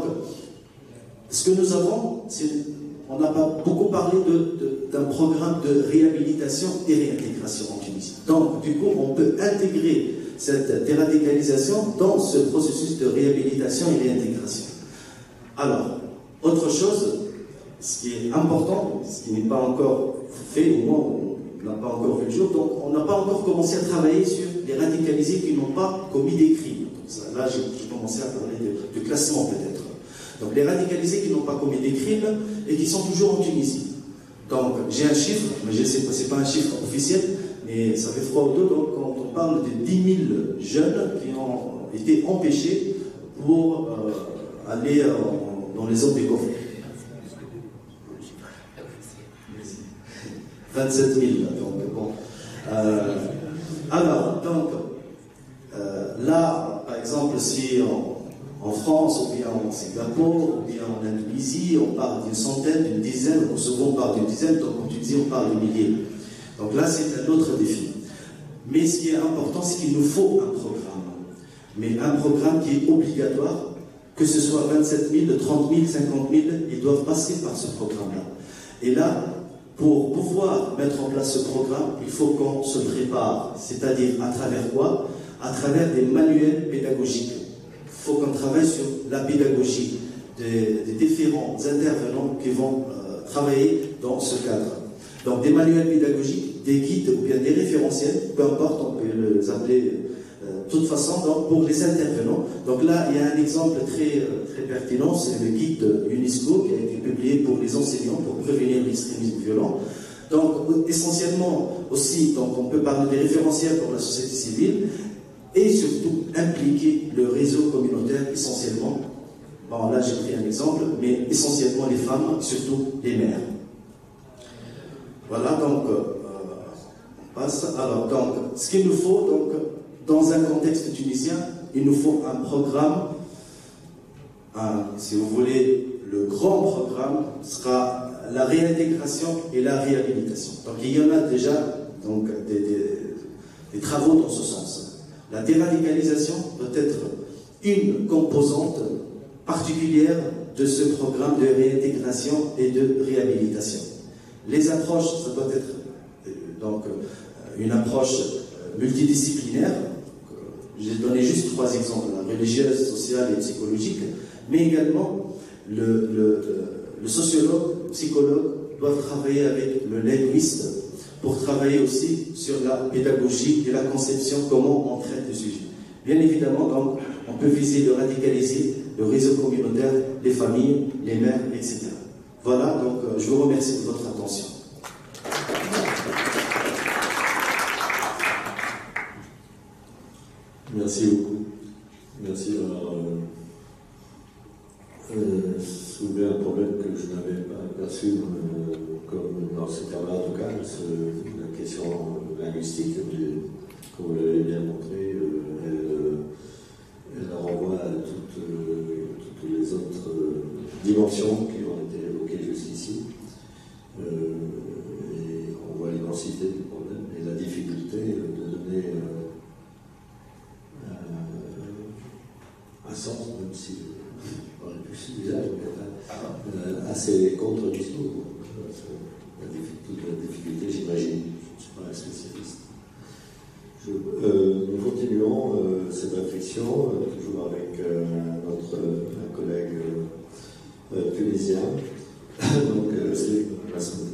ce que nous avons, on n'a pas beaucoup parlé d'un programme de réhabilitation et réintégration en Tunisie. Donc du coup on peut intégrer cette déradicalisation dans ce processus de réhabilitation et réintégration. Alors, autre chose, ce qui est important, ce qui n'est pas encore fait, au moins on n'a pas encore vu le jour, donc on n'a pas encore commencé à travailler sur les radicalisés qui n'ont pas commis des crimes. Donc ça, là, j'ai commencé à parler de classement peut-être. Donc les radicalisés qui n'ont pas commis des crimes et qui sont toujours en Tunisie. Donc j'ai un chiffre, mais je sais pas, c'est pas un chiffre officiel, mais ça fait froid au dos. Donc quand on parle de 10 000 jeunes qui ont été empêchés pour aller dans les zones des conflits. 27 000, donc bon. Alors, donc, là, par exemple, si en France, ou bien en Singapour, ou bien en Indonésie, on parle d'une centaine, d'une dizaine, ou souvent on parle d'une dizaine, donc en Tunisie, on parle de milliers. Donc là, c'est un autre défi. Mais ce qui est important, c'est qu'il nous faut un programme. Mais un programme qui est obligatoire, que ce soit 27 000, 30 000, 50 000, ils doivent passer par ce programme-là. Et là, pour pouvoir mettre en place ce programme, il faut qu'on se prépare. C'est-à-dire à travers quoi? À travers des manuels pédagogiques. Il faut qu'on travaille sur la pédagogie des différents intervenants qui vont travailler dans ce cadre. Donc des manuels pédagogiques, des guides ou bien des référentiels, peu importe, on peut les appeler de toute façon, donc pour les intervenants. Donc là, il y a un exemple très pertinent, c'est le guide UNESCO qui a été publié pour les enseignants pour prévenir l'extrémisme violent. Donc essentiellement aussi, donc, on peut parler des référentiels pour la société civile et surtout impliquer le réseau communautaire essentiellement. Bon, là j'ai pris un exemple, mais essentiellement les femmes, surtout les mères. Voilà, donc on passe. Alors, donc, ce qu'il nous faut, donc, dans un contexte tunisien, il nous faut un programme, si vous voulez, le grand programme sera la réintégration et la réhabilitation. Donc il y en a déjà donc, des travaux dans ce sens. La déradicalisation peut être une composante particulière de ce programme de réintégration et de réhabilitation. Les approches, ça doit être donc une approche multidisciplinaire. J'ai donné juste 3 exemples, la religieuse, sociale et psychologique, mais également le sociologue, le psychologue doivent travailler avec le linguiste pour travailler aussi sur la pédagogie et la conception, comment on traite le sujet. Bien évidemment, donc, on peut viser de radicaliser le réseau communautaire, les familles, les mères, etc. Voilà, donc je vous remercie de votre attention. Merci beaucoup. Merci d'avoir soulevé un problème que je n'avais pas perçu comme dans ce cas-là, en tout cas, la question linguistique, comme vous l'avez bien montré, elle renvoie à toutes les autres dimensions qui ont été évoquées jusqu'ici. Et on voit l'immensité du problème et la difficulté de donner un sens, même si on aurait pu l'usage, à ces contre-discours. Toute la difficulté, j'imagine. Je ne suis pas un spécialiste. Nous continuons cette réflexion, toujours avec un collègue tunisien. Donc, c'est Masmoudi.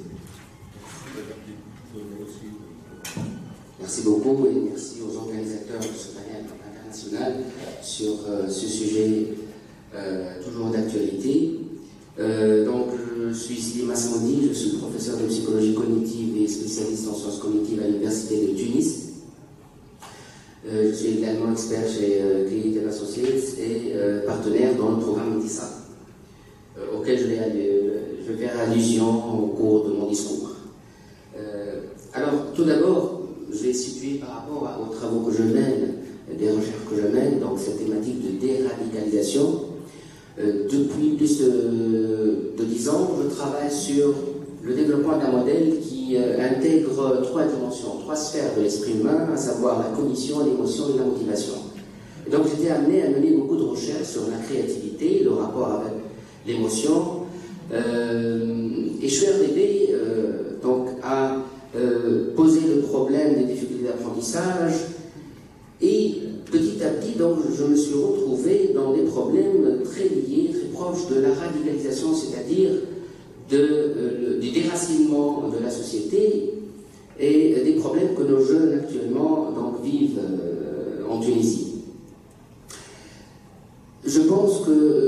Merci beaucoup et merci aux organisateurs de ce panel international sur ce sujet toujours d'actualité. Donc, je suis Sidi Masmoudi, je suis professeur de psychologie cognitive et spécialiste en sciences cognitives à l'Université de Tunis. Je suis également expert chez Clinical Associates et partenaire dans le programme ITISA, auquel je vais faire allusion au cours de mon discours. Alors, tout d'abord, je vais situer par rapport aux travaux que je mène, des recherches que je mène, donc cette thématique de déradicalisation. Depuis plus de 10 ans, je travaille sur le développement d'un modèle qui intègre 3 dimensions, 3 sphères de l'esprit humain, à savoir la cognition, l'émotion et la motivation. Et donc j'étais amené à mener beaucoup de recherches sur la créativité, le rapport avec l'émotion, et je suis arrivé donc à poser le problème des difficultés d'apprentissage, et petit à petit, donc, je me suis retrouvé dans des problèmes très liés, très proches de la radicalisation, c'est-à-dire du déracinement de la société et des problèmes que nos jeunes actuellement donc, vivent en Tunisie. Je pense que ça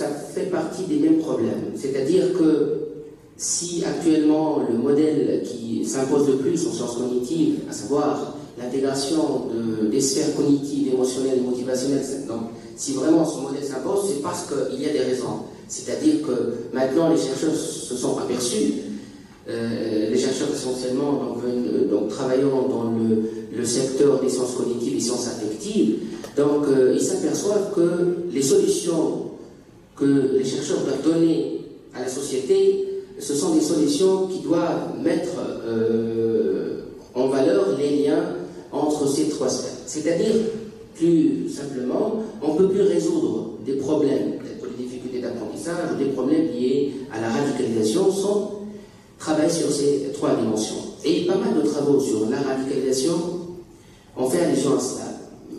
fait partie des mêmes problèmes. C'est-à-dire que si actuellement le modèle qui s'impose le plus en sciences cognitives, à savoir l'intégration des sphères cognitives, émotionnelles et motivationnelles, donc si vraiment ce modèle s'impose, c'est parce qu'il y a des raisons. C'est-à-dire que maintenant les chercheurs se sont aperçus, les chercheurs essentiellement donc travaillant dans le secteur des sciences cognitives et sciences affectives, donc ils s'aperçoivent que les solutions que les chercheurs doivent donner à la société, ce sont des solutions qui doivent mettre en valeur les liens entre ces trois sphères. C'est-à-dire, plus simplement, on ne peut plus résoudre des problèmes, tels que les difficultés d'apprentissage ou des problèmes liés à la radicalisation sans travailler sur ces trois dimensions. Et pas mal de travaux sur la radicalisation ont fait allusion à cela.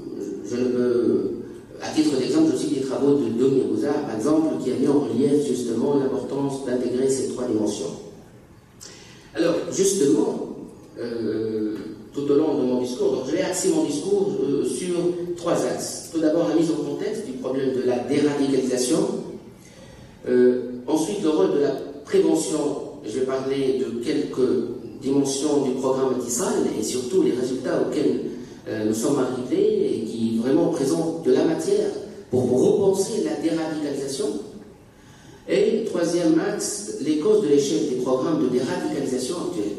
À titre d'exemple, je cite des travaux de Dominique Bouzard, par exemple, qui a mis en relief justement l'importance d'intégrer ces trois dimensions. Alors, justement, tout au long de mon discours, donc je vais axer mon discours sur trois axes. Tout d'abord, la mise en contexte du problème de la déradicalisation. Ensuite, le rôle de la prévention. Je vais parler de quelques dimensions du programme TISAL et surtout les résultats auxquels nous sommes arrivés et qui vraiment présentent de la matière pour repenser la déradicalisation. Et troisième axe, les causes de l'échec des programmes de déradicalisation actuels.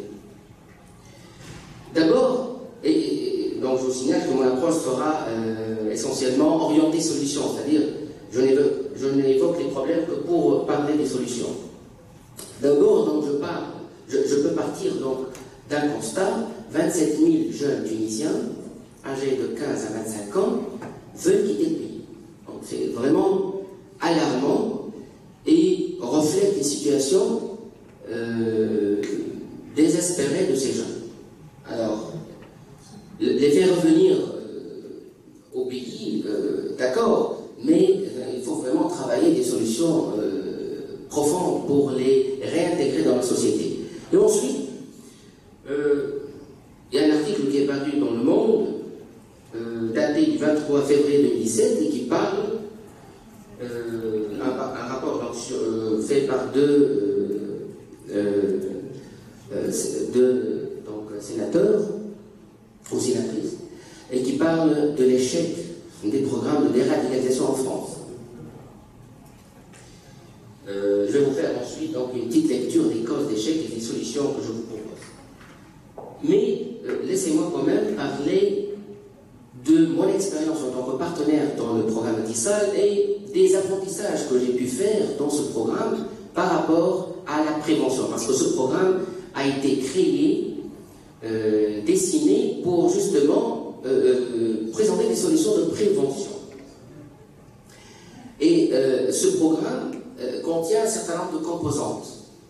D'abord, donc je vous signale que mon approche sera essentiellement orientée solution, c'est-à-dire je n'évoque les problèmes que pour parler des solutions. D'abord, donc je peux partir donc d'un constat: 27 000 jeunes Tunisiens âgés de 15 à 25 ans veulent quitter le pays. Donc c'est vraiment alarmant et reflète les situations désespérées de ces jeunes. Alors, les faire revenir au pays, d'accord, mais il faut vraiment travailler des solutions profondes pour les réintégrer dans la société. Et ensuite, il y a un article qui est paru dans Le Monde, daté du 23 février 2017, et qui parle, un rapport donc, fait par deux sénateurs ou sénatrices, et qui parle de l'échec des programmes de déradicalisation en France. Je vais vous faire ensuite donc, une petite lecture des causes d'échec et des solutions que je vous propose. Mais laissez-moi quand même parler de mon expérience en tant que partenaire dans le programme TISAL et des apprentissages que j'ai pu faire dans ce programme par rapport à la prévention. Parce que ce programme a été créé, dessiné pour justement présenter des solutions de prévention. Et ce programme contient un certain nombre de composantes,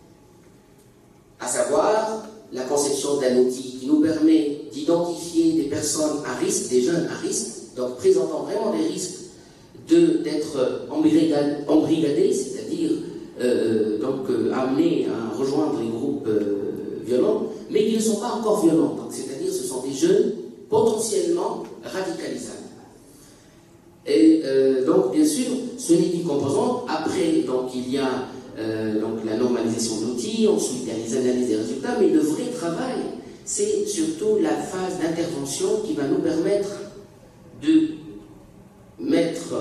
à savoir la conception d'un outil qui nous permet d'identifier des personnes à risque, des jeunes à risque, donc présentant vraiment des risques d'être embrigadés, c'est-à-dire amenés à rejoindre les groupes violents, mais qui ne sont pas encore violents, donc c'est-à-dire ce sont des jeunes potentiellement radicalisables. Et donc, bien sûr, ce n'est qu'une composante. Après, donc, il y a donc, la normalisation de l'outil, ensuite il y a les analyses des résultats, mais le vrai travail, c'est surtout la phase d'intervention qui va nous permettre de mettre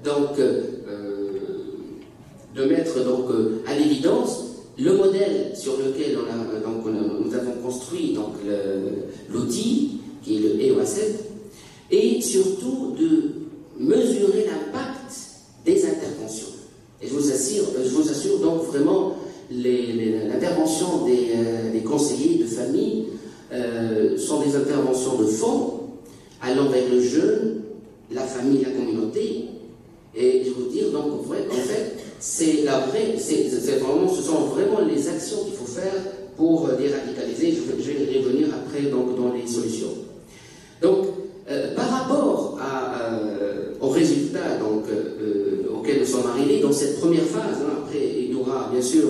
à l'évidence le modèle sur lequel nous avons construit l'outil, qui est le EOA7, et surtout de mesurer l'impact des interventions. Et je vous assure donc vraiment l'intervention des conseillers de famille sont des interventions de fond allant vers le jeune, la famille, la communauté. Et je vous dire donc en fait ce sont vraiment les actions qu'il faut faire pour déradicaliser. Je vais y revenir après donc dans les solutions. Donc par rapport aux résultats auxquels nous sommes arrivés dans cette première phase, après il y aura bien sûr,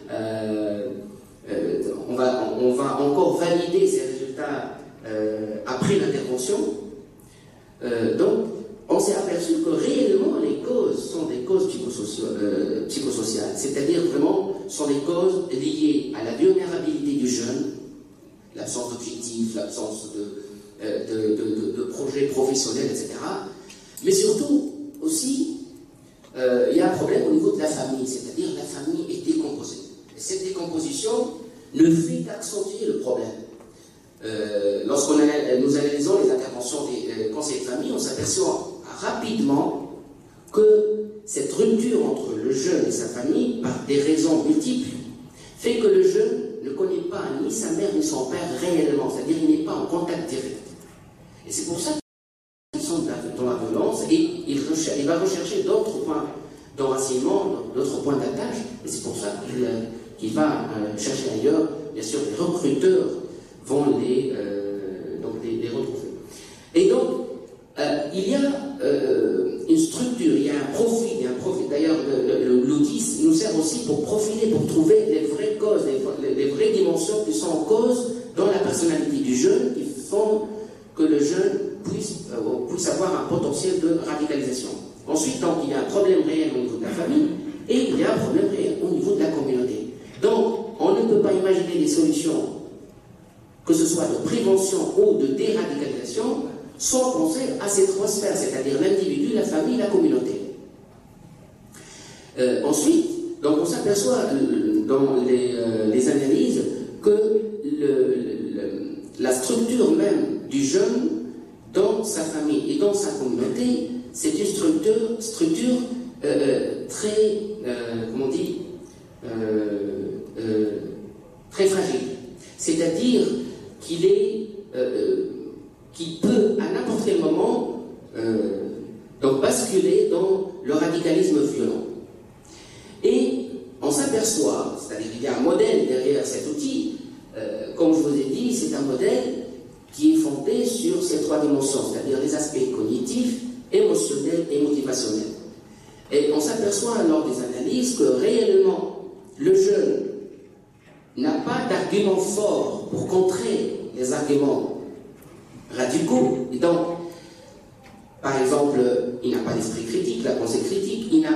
on va encore valider ces résultats après l'intervention. Donc on s'est aperçu que réellement les causes sont des causes psychosociales, c'est-à-dire vraiment sont des causes liées à la vulnérabilité du jeune, l'absence d'objectifs, l'absence de projets professionnels, etc. Mais surtout aussi, il y a un problème au niveau de la famille, c'est-à-dire la famille est décomposée. Et cette décomposition ne fait qu'accentuer le problème. Lorsque nous analysons les interventions des conseils de famille, on s'aperçoit rapidement que cette rupture entre le jeune et sa famille, par des raisons multiples, fait que le jeune ne connaît pas ni sa mère ni son père réellement, c'est-à-dire qu'il n'est pas en contact direct. Et c'est pour ça qu'ils sont dans la violence et il va rechercher d'autres points d'enracinement, d'autres points d'attache, et c'est pour ça qu'il va chercher ailleurs. Bien sûr, les recruteurs vont les retrouver. Et donc, il y a une structure, il y a un profil. D'ailleurs, l'outil nous sert aussi pour profiler, pour trouver les vraies causes, les vraies dimensions qui sont en cause dans la personnalité du jeune, qui font que le jeune puisse avoir un potentiel de radicalisation. Ensuite, donc, il y a un problème réel au niveau de la famille et il y a un problème réel au niveau de la communauté. Donc, on ne peut pas imaginer des solutions, que ce soit de prévention ou de déradicalisation, sans penser à ces trois sphères, c'est-à-dire l'individu, la famille, la communauté. Ensuite, donc on s'aperçoit dans les analyses que la structure même du jeune dans sa famille et dans sa communauté, c'est une structure très, comment on dit, très fragile. C'est-à-dire qu'il peut à n'importe quel moment donc basculer dans le radicalisme violent. Et on s'aperçoit, c'est-à-dire qu'il y a un modèle derrière cet outil, comme je vous ai dit, c'est un modèle qui est fondé sur ces trois dimensions, c'est-à-dire les aspects cognitifs, émotionnels et motivationnels. Et on s'aperçoit lors des analyses que réellement le jeune n'a pas d'argument fort pour contrer les arguments radicaux. Et donc, par exemple, il n'a pas d'esprit critique, la pensée critique, il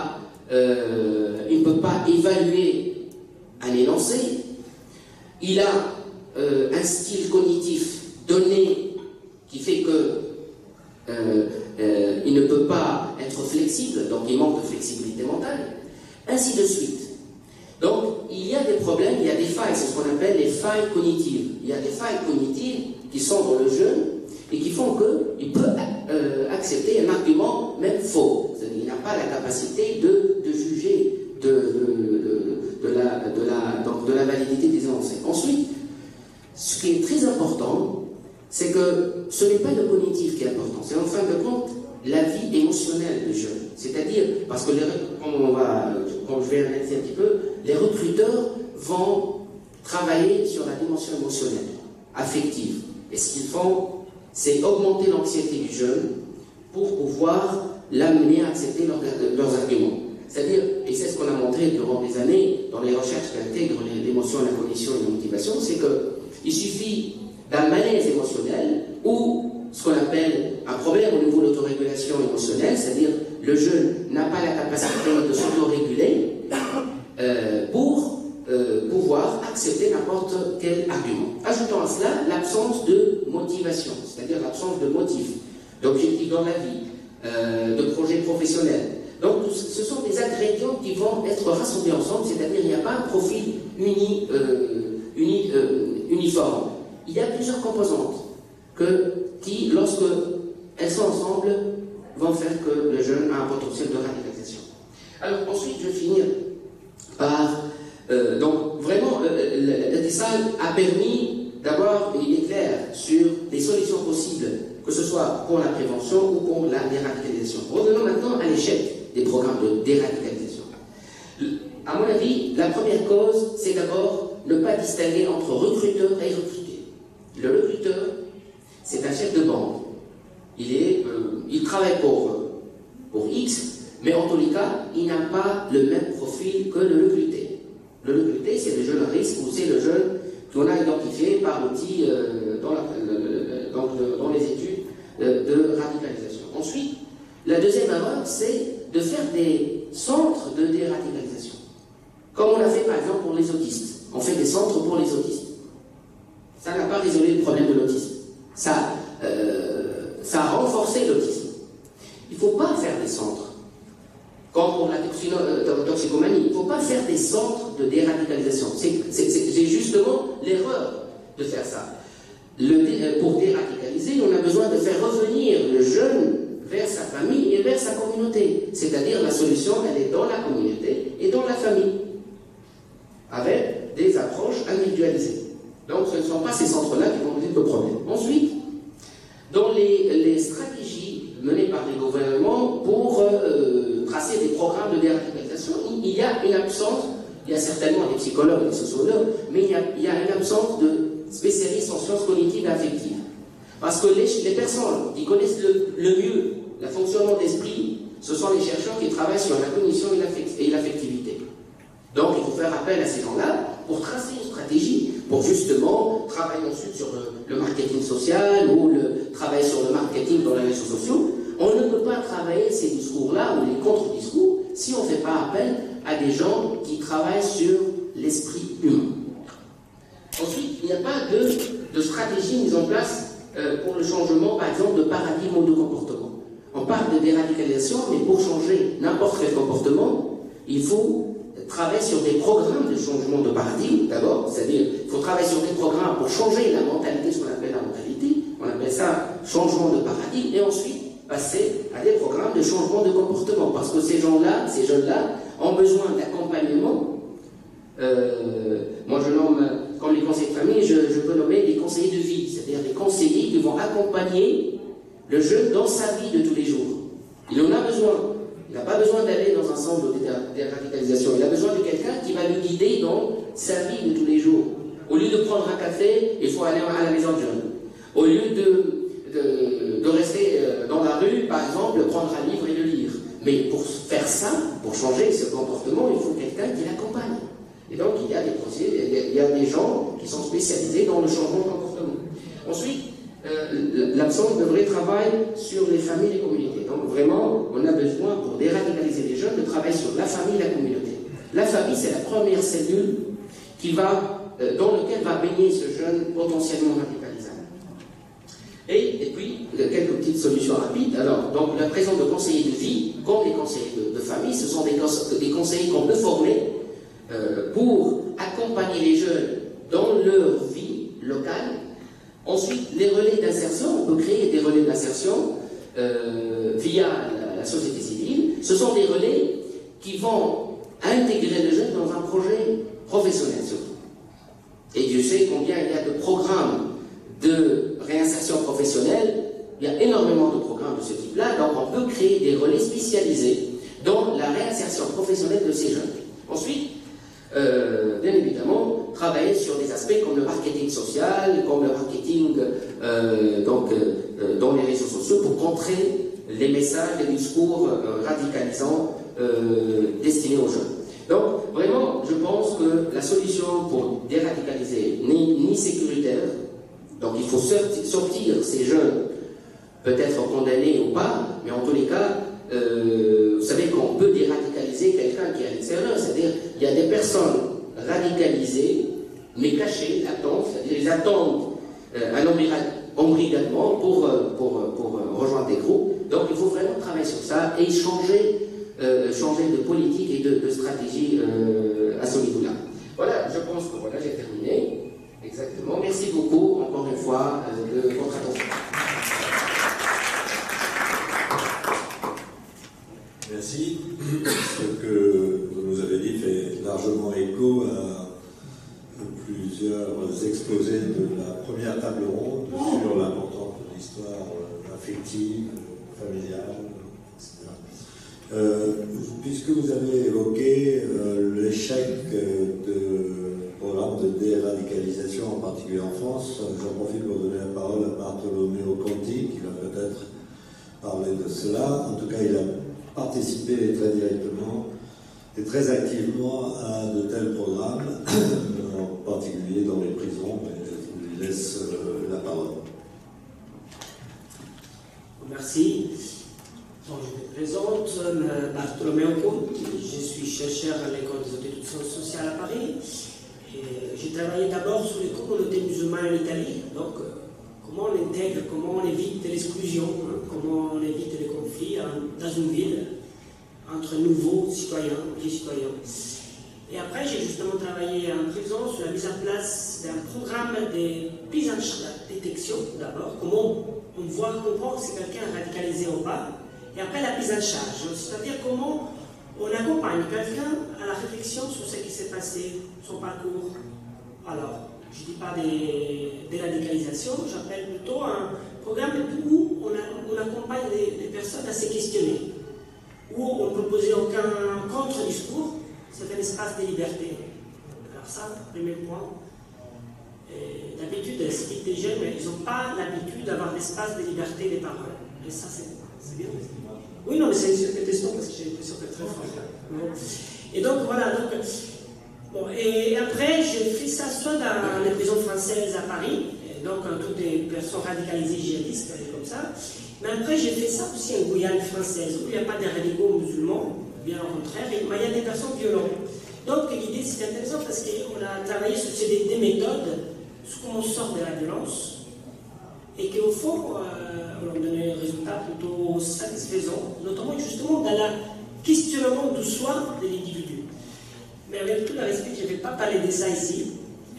ne peut pas évaluer un énoncé, il a un style cognitif donné qui fait que il ne peut pas être flexible, donc il manque de flexibilité mentale, ainsi de suite. Donc, il y a des problèmes, il y a des failles, c'est ce qu'on appelle les failles cognitives. Il y a des failles cognitives qui sont dans le jeune et qui font qu'il peut accepter un argument même faux. C'est-à-dire qu'il n'a pas la capacité de juger de la validité des énoncés. Ensuite, ce qui est très important, c'est que ce n'est pas le cognitif qui est important, c'est en fin de compte la vie émotionnelle du jeune. C'est-à-dire, parce que comme je vais analyser un petit peu, les recruteurs vont travailler sur la dimension émotionnelle, affective. Et ce qu'ils font, c'est augmenter l'anxiété du jeune pour pouvoir l'amener à accepter leurs arguments. C'est-à-dire, et c'est ce qu'on a montré durant des années dans les recherches qui intègrent l'émotion, la cognition et la motivation, c'est qu'il suffit d'un malaise émotionnel ou ce qu'on appelle un problème au niveau de l'autorégulation émotionnelle, c'est-à-dire le jeune n'a pas la capacité de s'autoréguler pour pouvoir accepter n'importe quel argument. Ajoutons à cela l'absence de motivation, c'est-à-dire l'absence de motif, d'objectif dans la vie, de projet professionnel. Donc ce sont des ingrédients qui vont être rassemblés ensemble, c'est-à-dire il n'y a pas un profil uniforme. Il y a plusieurs composantes qui, lorsque elles sont ensemble, vont faire que le jeune a un potentiel de radicalisation. Alors ensuite, je vais finir par... donc vraiment, le design a permis d'avoir une idée claire sur les solutions possibles, que ce soit pour la prévention ou pour la déradicalisation. Revenons maintenant à l'échec des programmes de déradicalisation. À mon avis, la première cause, c'est d'abord ne pas distinguer entre recruteur et recruté. Le recruteur, c'est un chef de bande. Il travaille pour X, mais en tous les cas, il n'a pas le même profil que le recruté. Le recruté, c'est le jeune à risque ou c'est le jeune qu'on a identifié par l'outil dans les études de radicalisation. Ensuite, deuxième erreur, c'est de faire des centres de déradicalisation. Comme on l'a fait par exemple pour les autistes. On fait des centres pour les autistes. Ça n'a pas résolu le problème de l'autisme. Ça a renforcé l'autisme. Il ne faut pas faire des centres. Comme pour la toxicomanie, il ne faut pas faire des centres de déradicalisation. C'est justement l'erreur de faire ça. Pour déradicaliser, on a besoin de faire revenir le jeune vers sa famille et vers sa communauté. C'est-à-dire la solution, elle est dans la communauté et dans la famille, avec des approches individualisées. Donc ce ne sont pas ces centres-là qui vont résoudre le problème. Ensuite, dans les stratégies menées par les gouvernements pour tracer des programmes de déradicalisation, il y a une absence, il y a certainement des psychologues et des sociologues, mais il y a une absence de spécialistes en sciences cognitives et affectives. Parce que les personnes qui connaissent le mieux le fonctionnement d'esprit, ce sont les chercheurs qui travaillent sur la cognition et l'affectivité. Donc il faut faire appel à ces gens-là pour tracer une stratégie, pour justement travailler ensuite sur le marketing social ou travailler sur le marketing dans les réseaux sociaux. On ne peut pas travailler ces discours-là ou les contre-discours si on ne fait pas appel à des gens qui travaillent sur l'esprit humain. Ensuite, il n'y a pas de stratégie mise en place pour le changement, par exemple, de paradigme ou de comportement. On parle de déradicalisation, mais pour changer n'importe quel comportement, il faut travailler sur des programmes de changement de paradigme, d'abord, c'est-à-dire il faut travailler sur des programmes pour changer la mentalité, ce qu'on appelle la mentalité, on appelle ça changement de paradigme, et ensuite passer à des programmes de changement de comportement, parce que ces gens-là, ces jeunes-là, ont besoin d'accompagnement. Moi je nomme, comme les conseillers de famille, je peux nommer des conseillers de vie, c'est-à-dire des conseillers qui vont accompagner le jeune dans sa vie de tous les jours. Il en a besoin. Il n'a pas besoin d'aller dans un centre de déradicalisation. Il a besoin de quelqu'un qui va le guider dans sa vie de tous les jours. Au lieu de prendre un café, il faut aller à la maison de jeunes. Au lieu de rester dans la rue, par exemple, prendre un livre et le lire. Mais pour faire ça, pour changer ce comportement, il faut quelqu'un qui l'accompagne. Et donc, il y a des conseillers, il y a des gens qui sont spécialisés dans le changement de comportement. Ensuite, l'absence de vrai travail sur les familles et les communautés. Donc vraiment, on a besoin, pour déradicaliser les jeunes, de travailler sur la famille et la communauté. La famille, c'est la première cellule dans laquelle va baigner ce jeune potentiellement radicalisable. Et puis, quelques petites solutions rapides. Alors, donc la présence de conseillers de vie, comme les conseillers de famille, ce sont des conseillers qu'on peut former pour accompagner les jeunes dans leur vie locale. Ensuite, les relais d'insertion, on peut créer des relais d'insertion via la société civile. Ce sont des relais qui vont intégrer le jeune dans un projet professionnel surtout. Et Dieu sait combien il y a de programmes de réinsertion professionnelle. Il y a énormément de programmes de ce type-là. Donc on peut créer des relais spécialisés dans la réinsertion professionnelle de ces jeunes. Ensuite, bien évidemment, travailler sur des aspects comme le marketing social, comme le marketing dans les réseaux sociaux pour contrer les messages, les discours radicalisants destinés aux jeunes. Donc, vraiment, je pense que la solution pour déradicaliser n'est ni sécuritaire, donc il faut sortir ces jeunes, peut-être condamnés ou pas, mais en tous les cas, vous savez qu'on peut déradicaliser quelqu'un qui est à l'extérieur, c'est-à-dire il y a des personnes radicalisées, mais cachées, latentes, c'est-à-dire ils attendent un embrigadement pour rejoindre des groupes. Donc il faut vraiment travailler sur ça et changer de politique et de stratégie à ce niveau-là. Voilà, je pense que voilà, j'ai terminé. Exactement. Merci beaucoup, encore une fois, de votre attention. Merci. Ce que vous nous avez dit fait largement écho à plusieurs exposés de la première table ronde sur l'importance de l'histoire affective, familiale, etc. Puisque vous avez évoqué l'échec de programmes de déradicalisation, en particulier en France, j'en profite pour donner la parole à Bartolomeo Conti, qui va peut-être parler de cela. En tout cas, il a participé très directement et très activement à de tels programmes, en particulier dans les prisons, mais je lui laisse la parole. Merci. Bon, je me présente, Bartolomeo Conti, je suis chercheur à l'École des études sociales à Paris. J'ai travaillé d'abord sur les communautés musulmanes en Italie, donc comment on intègre, comment on évite l'exclusion, hein, comment on évite les conflits dans une ville entre nouveaux citoyens, vieux citoyens. Et après, j'ai justement travaillé en prison sur la mise en place d'un programme de prise en charge, de détection d'abord, comment on comprend si quelqu'un est radicalisé ou pas, et après la prise en charge, c'est-à-dire comment on accompagne quelqu'un à la réflexion sur ce qui s'est passé, son parcours. Alors, je ne dis pas des radicalisations, j'appelle plutôt un programme où on accompagne les personnes à se questionner, où on ne proposait aucun contre-discours, c'est un espace de liberté. Alors ça, premier point. D'habitude, les jeunes, ils n'ont pas l'habitude d'avoir l'espace de liberté des paroles. Et ça, c'est bien. Oui, non, mais c'est une question parce que j'ai l'impression que c'est très fort. Bon. Et donc, voilà. Donc, bon, et après, j'ai fait ça soit dans les prisons françaises à Paris, donc toutes des personnes radicalisées djihadistes, comme ça. Mais après, j'ai fait ça aussi en Guyane française, où il n'y a pas de radicaux musulmans, bien au contraire, mais il y a des personnes violentes. Donc, l'idée, c'est intéressant parce qu'on a travaillé sur des méthodes, sur comment on sort de la violence, et qu'au fond, on a donné un résultat plutôt satisfaisant, notamment justement dans le questionnement du soi de l'individu. Mais avec tout le respect, je ne vais pas parler de ça ici,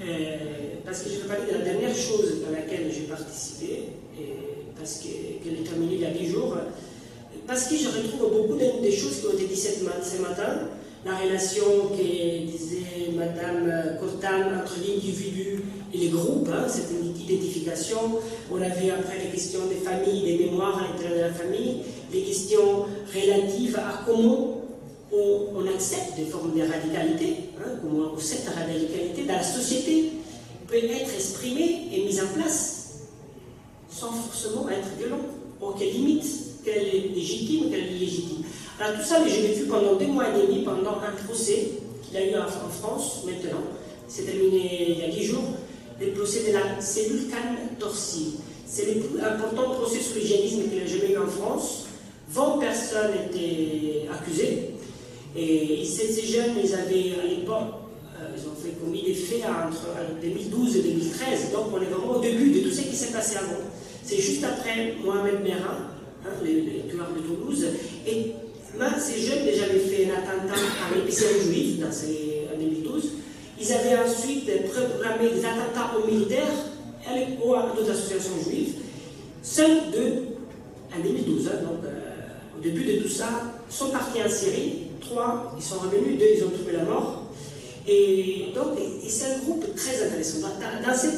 parce que je vais parler de la dernière chose dans laquelle j'ai participé, parce qu'elle est terminée il y a 10 jours, parce que je retrouve beaucoup des choses qui ont été dites ce matin, la relation que disait Madame Cortan entre l'individu et les groupes, hein, cette identification. On avait après les questions des familles, des mémoires à l'intérieur de la famille, les questions relatives à comment on accepte des formes de radicalité, hein, comment cette radicalité dans la société peut être exprimée et mise en place sans forcément être violente. Or, quelle limite, quelle est légitime, quelle est illégitime. Alors tout ça, je l'ai vu pendant 2 mois et demi, pendant un procès qu'il y a eu en France maintenant. C'est terminé il y a 10 jours, le procès de la cellule Cannes Torcy. C'est le plus important procès sur le djihadisme qu'il y a jamais eu en France. 20 personnes étaient accusées. Et ces jeunes, ils avaient à l'époque, ils ont fait commis des faits entre 2012 et 2013. Donc on est vraiment au début de tout ce qui s'est passé avant. C'est juste après Mohamed Merah, hein, les tueurs de Toulouse. Et ces jeunes déjà avaient fait un attentat à l'épicerie juive en 2012. Ils avaient ensuite programmé des attentats aux militaires ou à d'autres associations juives. 5 d'eux, en 2012, hein, donc au début de tout ça, sont partis en Syrie. 3, ils sont revenus, 2, ils ont trouvé la mort. Et donc, c'est un groupe très intéressant. Dans ce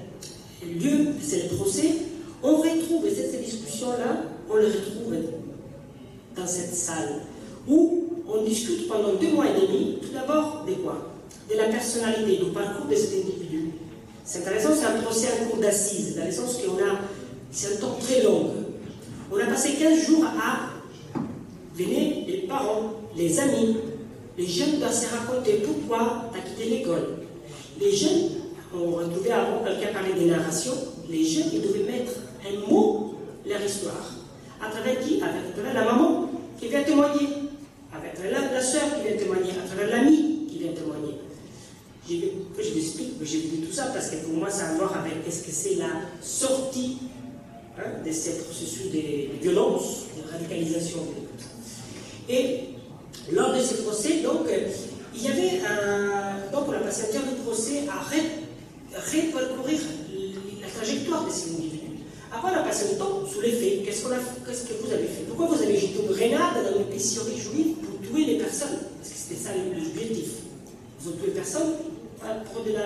lieu, c'est le procès, on retrouve cette discussion-là, on le retrouve dans cette salle, où on discute pendant 2 mois et demi, tout d'abord, de quoi? De la personnalité, du parcours de cet individu. C'est intéressant, c'est un procès en cours d'assises, dans le sens qu'on a, c'est un temps très long. On a passé 15 jours à venir les parents, les amis, les jeunes doivent se raconter pourquoi tu as quitté l'école. Les jeunes, on retrouvait avant, quelqu'un parlait des narrations, les jeunes, ils devaient mettre un mot, leur histoire. À travers qui? À travers la maman qui vient témoigner, avec la soeur qui vient témoigner, à travers l'ami qui vient témoigner. Je vous explique, j'ai vu tout ça parce que pour moi, ça a à voir avec est-ce que c'est la sortie, hein, de ces processus de violence, de radicalisation. Et lors de ce procès, donc, il y avait donc on a passé un tiers du procès à reparcourir la trajectoire de ces individus. Après, on a passé le temps sous les faits. Qu'est-ce que vous avez fait? Pourquoi vous avez jeté une grenade dans une épicerie juive pour tuer les personnes? Parce que c'était ça l'objectif. Ils ont tué personne pour de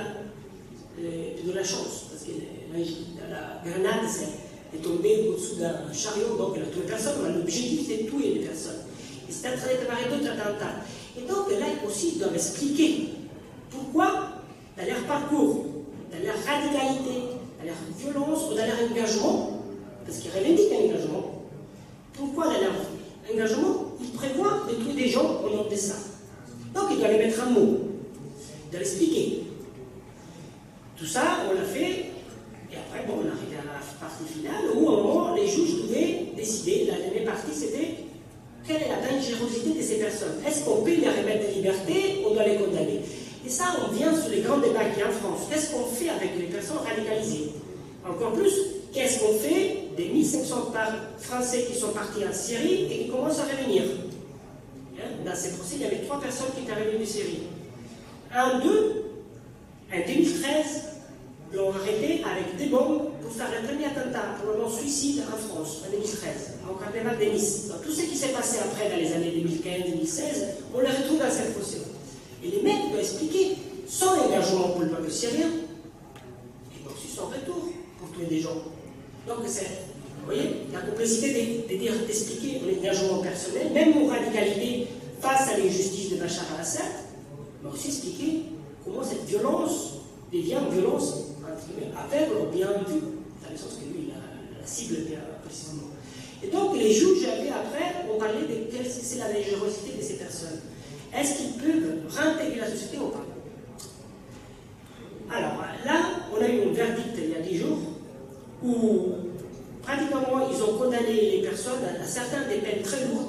la chance. Parce que la grenade est tombée au-dessous d'un chariot, donc elle a tué personne. Mais l'objectif, c'est de tuer les personnes. Et c'est en train de préparer d'autres attentats. Et donc là aussi, ils doivent expliquer pourquoi, dans leur parcours, dans leur radicalité, dans leur violence ou dans leur engagement, parce qu'ils revendiquent un engagement, pourquoi dans leur engagement, ils prévoient de tuer des gens au nom de ça. Donc ils doivent les mettre en mots, ils doivent l'expliquer. Tout ça, on l'a fait, et après, bon, on arrive à la partie finale où, au moment, les juges devaient décider. La dernière partie, c'était quelle est la dangerosité de ces personnes? Est-ce qu'on peut les remettre en liberté ou on doit les condamner? Et ça, on vient sur les grands débats qu'il y a en France. Qu'est-ce qu'on fait avec les personnes radicalisées? Encore plus, qu'est-ce qu'on fait des 1500 Français qui sont partis en Syrie et qui commencent à revenir? Dans ces procès, il y avait 3 personnes qui étaient revenues de Syrie. En 2013, l'ont arrêté avec des bombes pour faire le premier attentat, probablement suicide en France, en 2013, au carnaval de Nice. Donc, tout ce qui s'est passé après, dans les années 2015-2016, on le retrouve dans ces procès. Et les mecs doivent expliquer son engagement pour le peuple syrien et aussi son retour pour tuer des gens. Donc, c'est, vous voyez, la complexité d'expliquer l'engagement personnel, même aux radicalités face à l'injustice de Bachar al-Assad, mais aussi expliquer comment cette violence devient une violence aveugle ou bien vue, dans le sens que lui, la cible bien précisément. Et donc, les juges après ont parlé de quelle c'est la dangerosité de ces personnes. Est-ce qu'ils peuvent réintégrer la société ou pas? Alors, là, on a eu un verdict il y a 10 jours où pratiquement ils ont condamné les personnes à certaines des peines très lourdes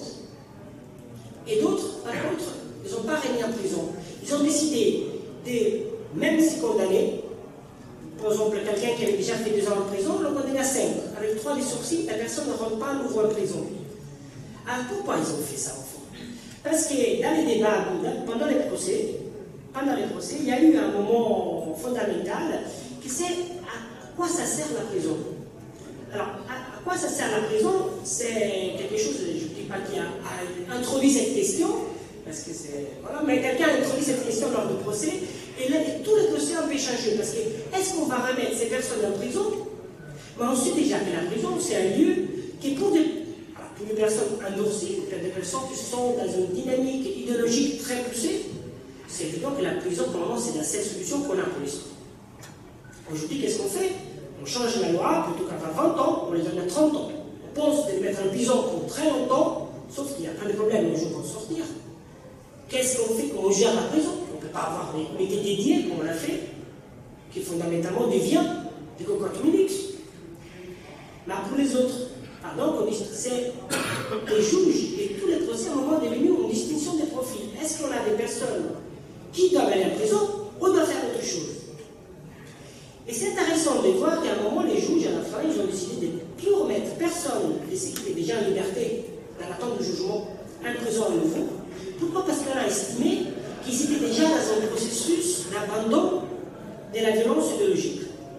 et d'autres, par contre, ils n'ont pas remis en prison. Ils ont décidé de, même si condamné, par exemple, quelqu'un qui avait déjà fait 2 ans en prison, le condamné à 5. Avec 3 des sursis, la personne ne rentre pas à nouveau en prison. Alors pourquoi ils ont fait ça, au fond? Parce que dans les débats, pendant les procès, il y a eu un moment fondamental qui c'est à quoi ça sert la prison. Alors, à quoi ça sert la prison? C'est quelque chose, je ne dis pas qui a introduit cette question, parce que c'est. Voilà, mais quelqu'un a introduit cette question lors du procès, et là, tout le procès a fait changer, parce que est-ce qu'on va remettre ces personnes en prison? Mais on sait déjà que la prison, c'est un lieu qui est pour des personnes endurcies, pour des personnes qui sont dans une dynamique idéologique très poussée. C'est évident que la prison, pour le moment, c'est la seule solution qu'on a pour l'histoire. Aujourd'hui, qu'est-ce qu'on fait? On change la loi, plutôt qu'avoir 20 ans, on les donne à 30 ans. On pense de les mettre en prison pour très longtemps, sauf qu'il y a plein de problèmes les jours vont sortir. Qu'est-ce qu'on fait? Comment on gère la prison? On ne peut pas avoir des comités dédiés, comme on l'a fait, qui fondamentalement devient des cocottes minutes. Mais pour les autres, donc c'est les juges et tous les procès à un moment devenu une distinction des profils. Est-ce qu'on a des personnes qui doivent aller en prison ou doivent faire autre chose? Et c'est intéressant de voir qu'à un moment, les juges, à la fin, ils ont décidé de ne plus remettre personne de ceux qui étaient déjà en liberté dans l'attente du jugement en prison à nouveau. Pourquoi? Parce qu'on a estimé qu'ils étaient déjà dans un processus d'abandon de la violence idéologique.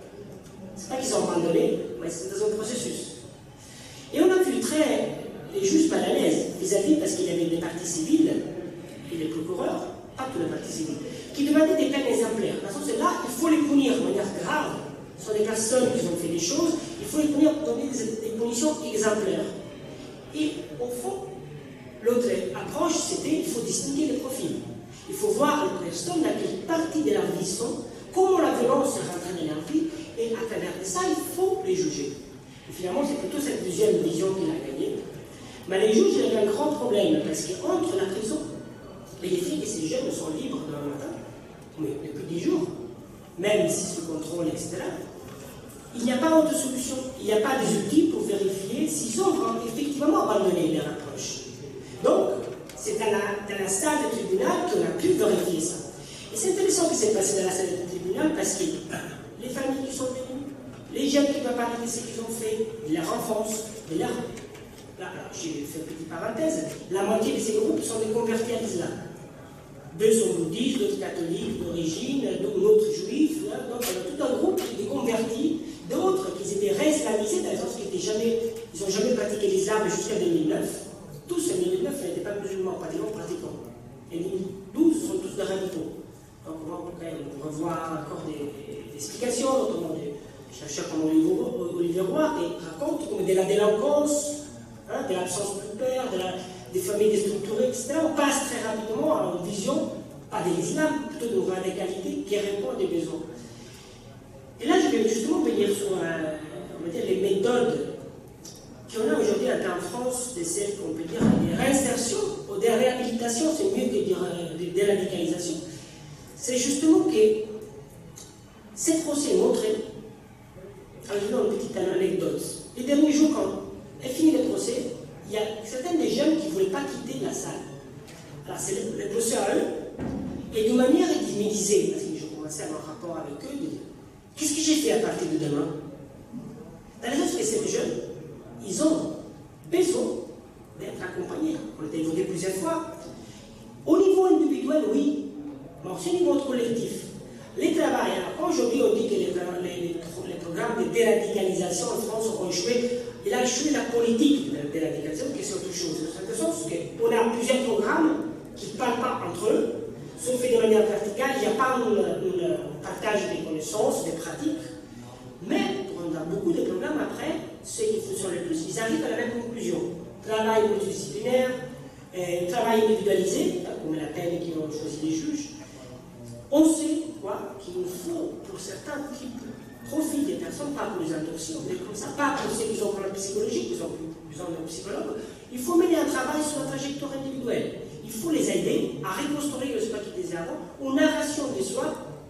Ce n'est pas qu'ils ont abandonné, mais c'est dans un processus. Et on a vu les juges mal à l'aise vis-à-vis, parce qu'il y avait des parties civiles et les procureurs, pas tous les parties civiles, qui demandaient des peines exemplaires. Parce que là, il faut les punir de manière grave. Ce sont des personnes qui ont fait des choses, il faut les punir pour donner des punitions exemplaires. Et au fond, l'autre approche, c'était il faut distinguer les profils. Il faut voir les personnes dans quelle partie de leur vie sont, comment la violence est rentrée dans leur vie, et à travers ça, il faut les juger. Et finalement, c'est plutôt cette deuxième vision qu'il a gagnée. Mais les juges, il y avait un grand problème, parce qu'entre la prison et les faits que ces jeunes sont libres demain matin, mais depuis 10 jours, même si sous contrôle, etc., il n'y a pas autre solution. Il n'y a pas des outils pour vérifier s'ils ont effectivement abandonné leur approche. Donc, c'est dans la salle de tribunal qu'on a pu vérifier ça. Et c'est intéressant ce qui s'est passé dans la salle de tribunal parce que les familles qui sont venues, les jeunes qui doivent parler de ce qu'ils ont fait, de leur enfance, de leur. Là, j'ai fait une petite parenthèse. La moitié de ces groupes sont des convertis à l'islam. 2 sont bouddhistes, d'autres catholiques d'origine, d'autres juifs. Là, donc, tout un groupe de convertis, d'autres qui étaient réislamisés, dans le sens qu'ils n'ont jamais pratiqué l'islam jusqu'à 2009. Tous en 2009 n'étaient pas musulmans, pratiquants. Et 2012 sont tous des radicaux. Donc, on revoit encore des explications, notamment des chercheurs comme Olivier Roy, qui racontent comme de la délinquance, de l'absence de père, des familles déstructurées, etc. On passe très rapidement à une vision, pas de l'islam, plutôt d'une radicalité qui répond à des besoins. Et là, je vais justement venir sur on va dire, les méthodes qu'on a aujourd'hui en France, de celles qu'on peut dire des réinsertions ou des réhabilitations, c'est mieux que dire de déradicalisation. C'est justement que ces procès montré, je vais vous donner une petite anecdote. Les derniers jours, quand est fini le procès, il y a certains des jeunes qui ne voulaient pas quitter la salle. Alors c'est le professeur à eux, et d'une manière ils me disaient, parce que je commençais à avoir un rapport avec eux, de dire, qu'est-ce que j'ai fait à partir de demain? Dans les autres, ces jeunes, ils ont besoin d'être accompagnés. On l'a évoqué plusieurs fois. Au niveau individuel, oui, mais aussi au niveau collectif. Les travails, alors aujourd'hui on dit que les programmes de déradicalisation en France ont échoué. Il a échoué la politique de déradicalisation, qui est autre chose. C'est en sorte qu'on a plusieurs programmes qui ne parlent pas entre eux, sont faits de manière verticale, il n'y a pas un partage des connaissances, des pratiques. Mais dans beaucoup de programmes après, ceux qui fonctionnent le plus, ils arrivent à la même conclusion. Travail multidisciplinaire, travail individualisé, comme la peine qui ont choisi les juges. On sait qu'il nous faut, pour certains qui profitent des personnes, pas pour les endurcir, mais comme ça, pas pour ceux qui ont un problème psychologique, qui ont besoin d'un psychologue, il faut mener un travail sur la trajectoire individuelle. Il faut les aider à reconstruire le soi qu'ils disaient avant, une narration de soi,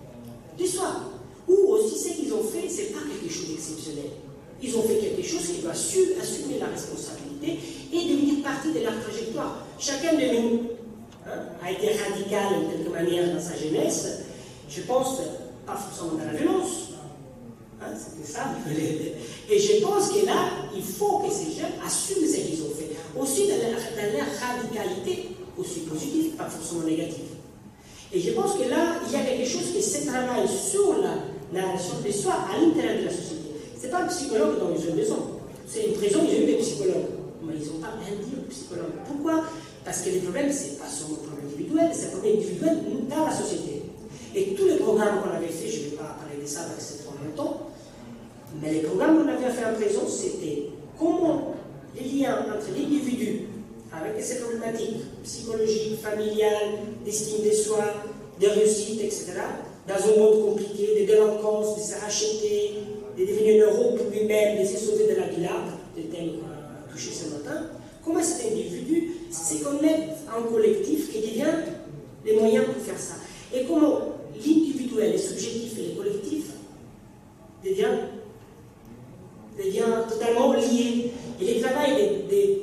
ou aussi ce qu'ils ont fait, ce n'est pas quelque chose d'exceptionnel. Ils ont fait quelque chose qui doit assumer la responsabilité et devenir partie de leur trajectoire. Chacun de nous a été radical de quelque manière dans sa jeunesse, je pense, pas forcément dans la violence. C'était ça. Et je pense que là, il faut que ces jeunes assument ce qu'ils ont fait. Aussi dans leur radicalité, aussi positive, pas forcément négative. Et je pense que là, il y a quelque chose qui se travaille sur la narration de soi à l'intérieur de la société. Ce n'est pas un psychologue dans une maison. C'est une prison, ils ont eu des psychologues. Mais ils n'ont pas rien dit aux psychologues. Pourquoi? Parce que les problèmes, ce n'est pas seulement un problème individuel, c'est un problème individuel dans la société. Et tous les programmes qu'on avait fait, je ne vais pas parler de ça parce que c'est trop longtemps, mais les programmes qu'on avait fait en prison, c'était comment les liens entre l'individu avec ces problématiques psychologiques, familiales, d'estime de soi, de réussite, etc., dans un monde compliqué, de délinquance, de se racheter, de devenir un héros pour lui-même, de se sauver de la guilade, le thème qu'on a touché ce matin, comment cet individu se connecte en collectif qui devient les moyens pour faire ça. Et comment l'individuel, les subjectifs et les collectifs devient totalement liés. Et le travail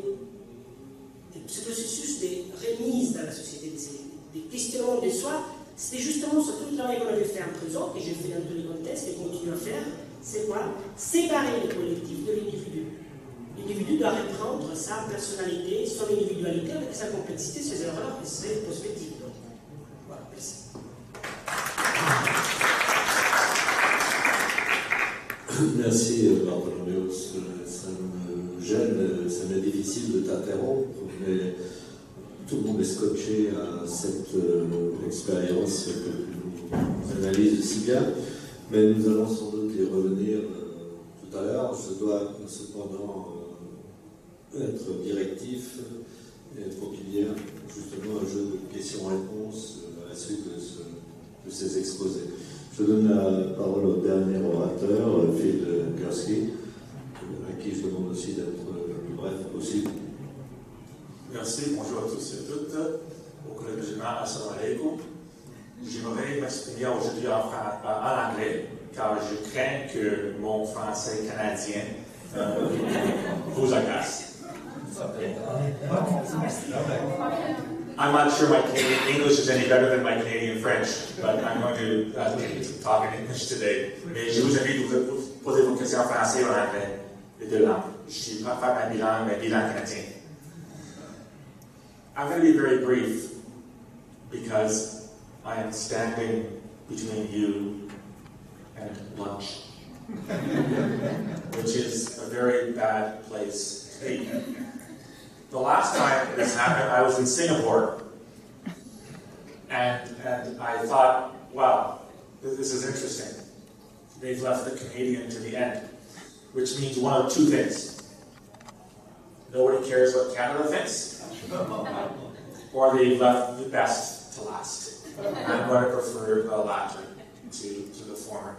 ce processus de remise dans la société, des questionnements de soi, c'était justement ce tout le travail qu'on avait fait en prison, et j'ai fait dans tous les contextes, et continue à faire, c'est quoi? Séparer le collectif de l'individu. L'individu doit reprendre sa personnalité, son individualité, avec sa complexité, ses erreurs et ses perspectives. Voilà, merci. Merci Bartholoméo, ça me gêne, ça m'est difficile de t'interrompre, mais tout le monde est scotché à cette expérience que tu nous analyses si bien, mais nous allons sans doute y revenir tout à l'heure. Je dois cependant être directif pour qu'il y ait justement un jeu de questions-réponses à la suite de ces exposés. Je donne la parole au dernier orateur, Phil Gursky, à qui je demande aussi d'être le plus bref possible. Merci, bonjour à tous et à toutes. Au collègue musulman, assalamu alaikum. J'aimerais m'exprimer aujourd'hui en anglais, car je crains que mon français canadien vous agace. I'm not sure my Canadian English is any better than my Canadian French, but I'm going to talk in English today. Mais je vous invite à vous poser vos questions en français ou en anglais, les deux langues. Je suis pas un bilingue, mais bilingue canadien. I'm going to be very brief because I am standing between you and lunch, which is a very bad place to be. The last time this happened, I was in Singapore, and I thought, wow, this is interesting. They've left the Canadian to the end, which means one of two things. Nobody cares what Canada thinks, or they've left the best to last. I'm going to prefer the latter to the former.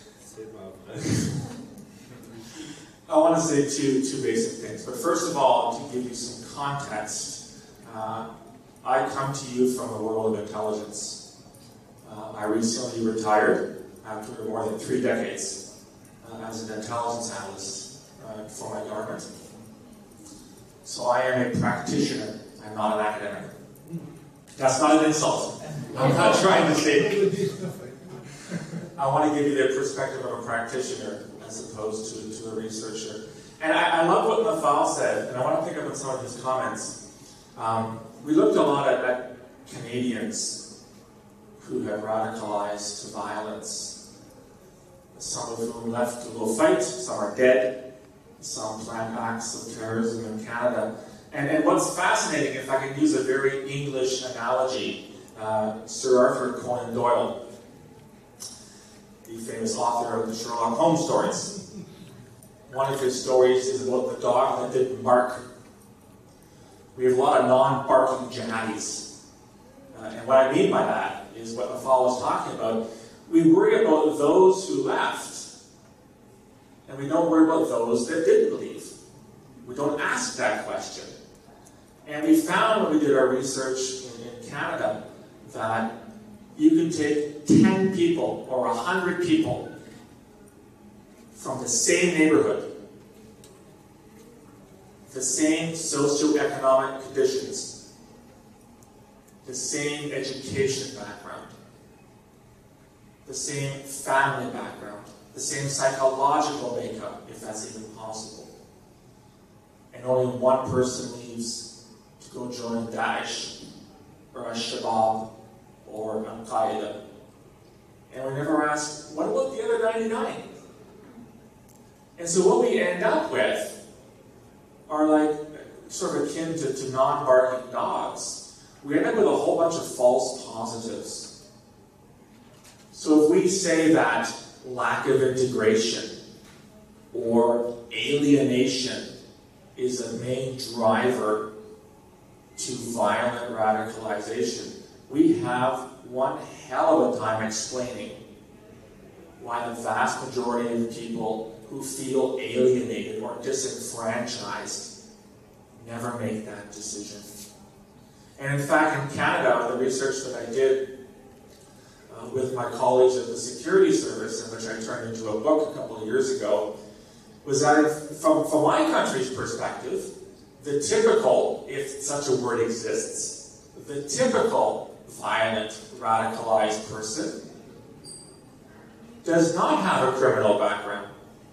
I want to say two basic things, but first of all, to give you some context, I come to you from the world of intelligence. I recently retired after more than 3 decades as an intelligence analyst for my government. So I am a practitioner. I'm not an academic. That's not an insult. I'm not trying to say. I want to give you the perspective of a practitioner as opposed to a researcher. And I love what Nathal said, and I want to pick up on some of his comments. We looked a lot at Canadians who have radicalized to violence. Some of whom left to go fight, some are dead, some planned acts of terrorism in Canada. And what's fascinating, if I can use a very English analogy, Sir Arthur Conan Doyle, the famous author of the Sherlock Holmes stories. One of his stories is about the dog that didn't bark. We have a lot of non-barking jihadis. And what I mean by that is what Nathal was talking about. We worry about those who left, and we don't worry about those that didn't leave. We don't ask that question. And we found when we did our research in Canada that you can take 10 people or 100 people from the same neighborhood, the same socioeconomic conditions, the same education background, the same family background, the same psychological makeup, if that's even possible. And only one person leaves to go join Daesh or Al-Shabaab or Al-Qaeda. And we never ask, what about the other 99? And so what we end up with are like sort of akin to non-barking dogs. We end up with a whole bunch of false positives. So if we say that lack of integration or alienation is a main driver to violent radicalization, we have one hell of a time explaining why the vast majority of people who feel alienated or disenfranchised never make that decision. And in fact, in Canada, the research that I did with my colleagues at the Security Service, in which I turned into a book a couple of years ago, was that from my country's perspective, the typical, if such a word exists, the typical violent, radicalized person does not have a criminal background,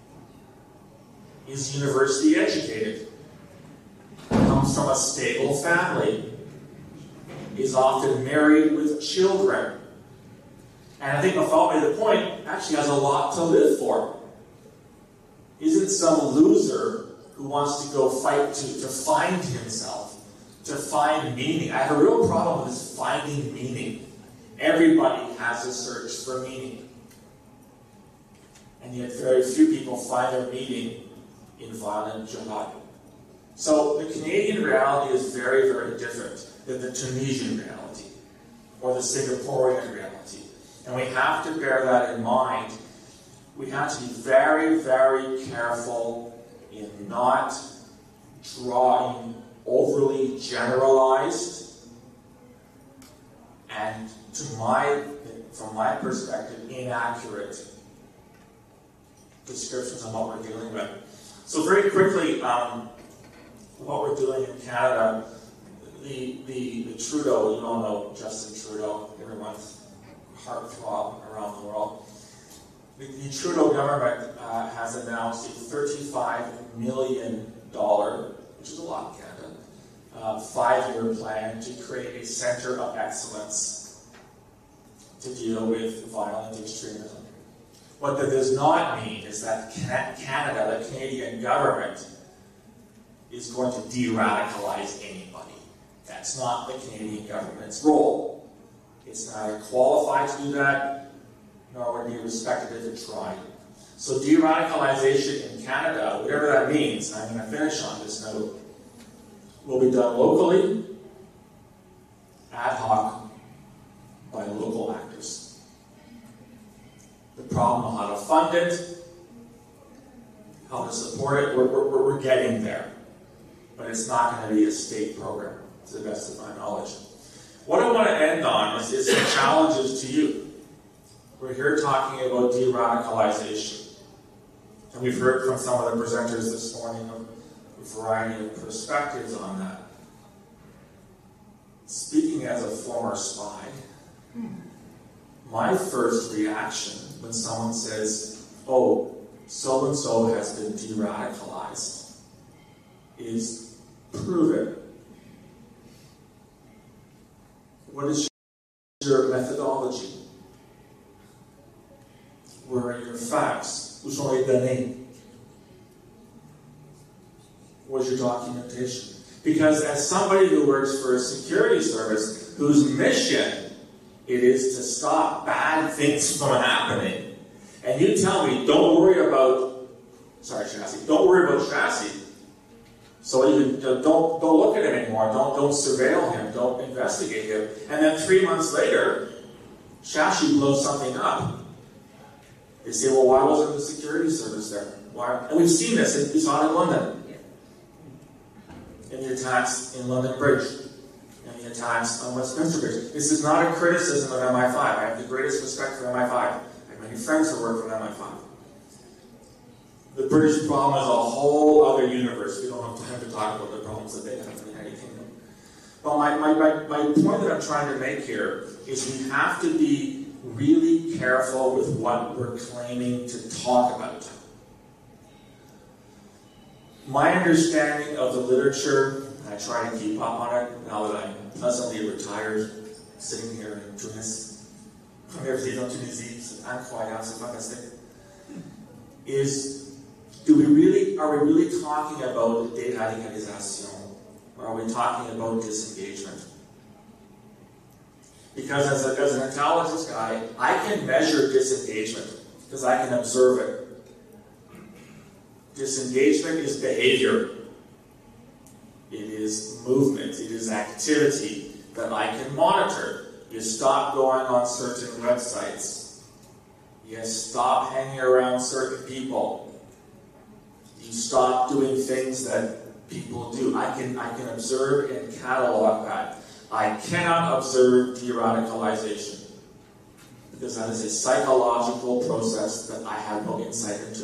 is university educated, comes from a stable family, is often married with children, and I think Nathal made the point, actually has a lot to live for. Isn't some loser who wants to go fight to find himself, to find meaning. I have a real problem with this finding meaning. Everybody has a search for meaning. And yet very few people find their meaning in violent jihad. So the Canadian reality is very, very different than the Tunisian reality or the Singaporean reality. And we have to bear that in mind. We have to be very, very careful in not drawing overly generalized and, from my perspective, inaccurate descriptions of what we're dealing with. So very quickly, what we're doing in Canada, the Trudeau, you all know Justin Trudeau, everyone's heartthrob around the world. The Trudeau government has announced a $35 million, which is a lot in Canada, 5-year plan to create a center of excellence to deal with violent extremism. What that does not mean is that Canada, the Canadian government, is going to de-radicalize anybody. That's not the Canadian government's role. It's neither qualified to do that, nor would be respected if it tried. So de-radicalization in Canada, whatever that means, I'm going to finish on this note, will be done locally, ad hoc, by local actors. The problem of how to fund it, how to support it, we're getting there. But it's not going to be a state program, to the best of my knowledge. What I want to end on is some challenges to you. We're here talking about de-radicalization. And we've heard from some of the presenters this morning of variety of perspectives on that. Speaking as a former spy, my first reaction when someone says, oh, so-and-so has been de-radicalized, is prove it. What is your methodology? Where are your facts? Où sont les données? What's your documentation? Because as somebody who works for a security service whose mission it is to stop bad things from happening, and you tell me, don't worry about Chassis. So you don't look at him anymore. Don't surveil him. Don't investigate him. And then 3 months later, Chassis blows something up. They say, well, why wasn't the security service there? Why? And we've seen this. We saw it in London. In the attacks in London Bridge. And the attacks on Westminster Bridge. This is not a criticism of MI5. I have the greatest respect for MI5. I have many friends who work for MI5. The British problem is a whole other universe. We don't have time to talk about the problems that they have in the United Kingdom. But my point that I'm trying to make here is we have to be really careful with what we're claiming to talk about. My understanding of the literature, and I try to keep up on it now that I'm pleasantly retired, sitting here in Tunis, première visite en Tunisie, c'est incroyable, c'est fantastique, is are we really talking about déradicalisation, or are we talking about disengagement? Because as an intelligence guy, I can measure disengagement because I can observe it. Disengagement is behavior. It is movement. It is activity that I can monitor. You stop going on certain websites. You stop hanging around certain people. You stop doing things that people do. I can observe and catalog that. I cannot observe de-radicalization because that is a psychological process that I have no insight into.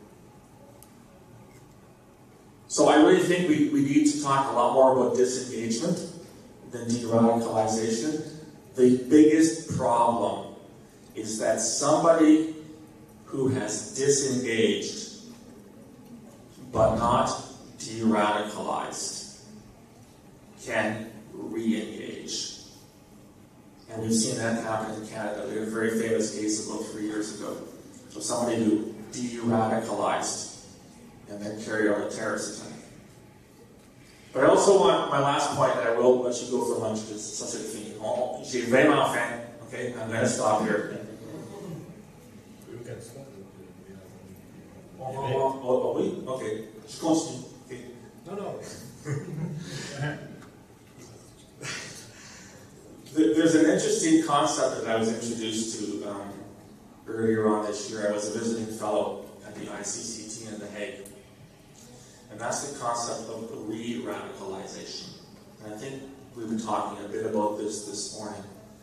So I really think we need to talk a lot more about disengagement than de-radicalization. The biggest problem is that somebody who has disengaged but not de-radicalized can re-engage. And we've seen that happen in Canada. We had a very famous case about 3 years ago of somebody who de-radicalized and then carried out a terrorist attack. But I also want my last point, and I will let you go for lunch because ça c'est fini. J'ai vraiment faim. Okay, I'm going to stop here. Oui? Ok. Je continue. Okay. No. There's an interesting concept that I was introduced to earlier on this year. I was a visiting fellow at the ICCT in The Hague. And that's the concept of re-radicalization. And I think we've been talking a bit about this morning.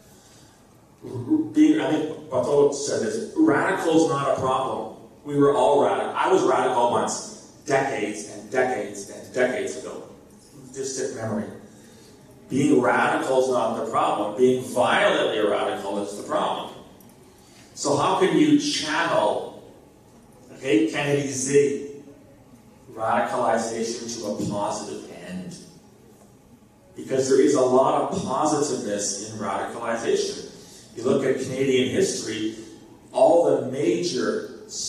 I think Bateau said this, radical is not a problem. We were all radical. I was radical once, decades and decades and decades ago. Distant memory. Being radical is not the problem. Being violently radical is the problem. So how can you channel, recanaliser radicalization to a positive end? Because there is a lot of positiveness in radicalization. You look at Canadian history, all the major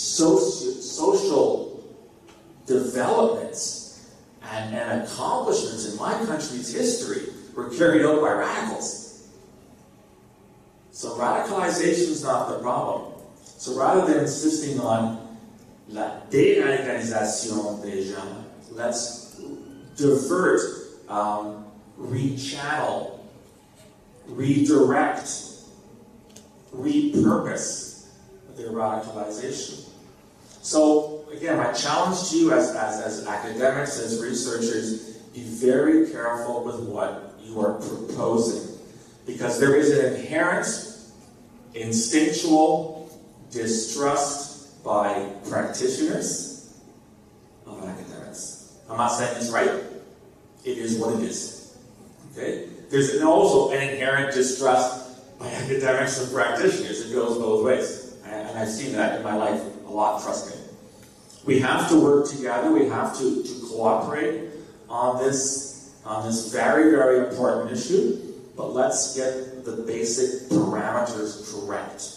social developments and accomplishments in my country's history were carried out by radicals. So radicalization is not the problem. So rather than insisting on la déradicalisation des gens, let's divert, rechannel, redirect, repurpose their radicalization. So again, my challenge to you as academics, as researchers, be very careful with what you are proposing, because there is an inherent instinctual distrust by practitioners of academics, I'm not saying it's right. It is what it is. Okay? There's also an inherent distrust by academics and practitioners. It goes both ways. And I've seen that in my life a lot, trust me. We have to work together. We have to cooperate on this very, very important issue. But let's get the basic parameters correct.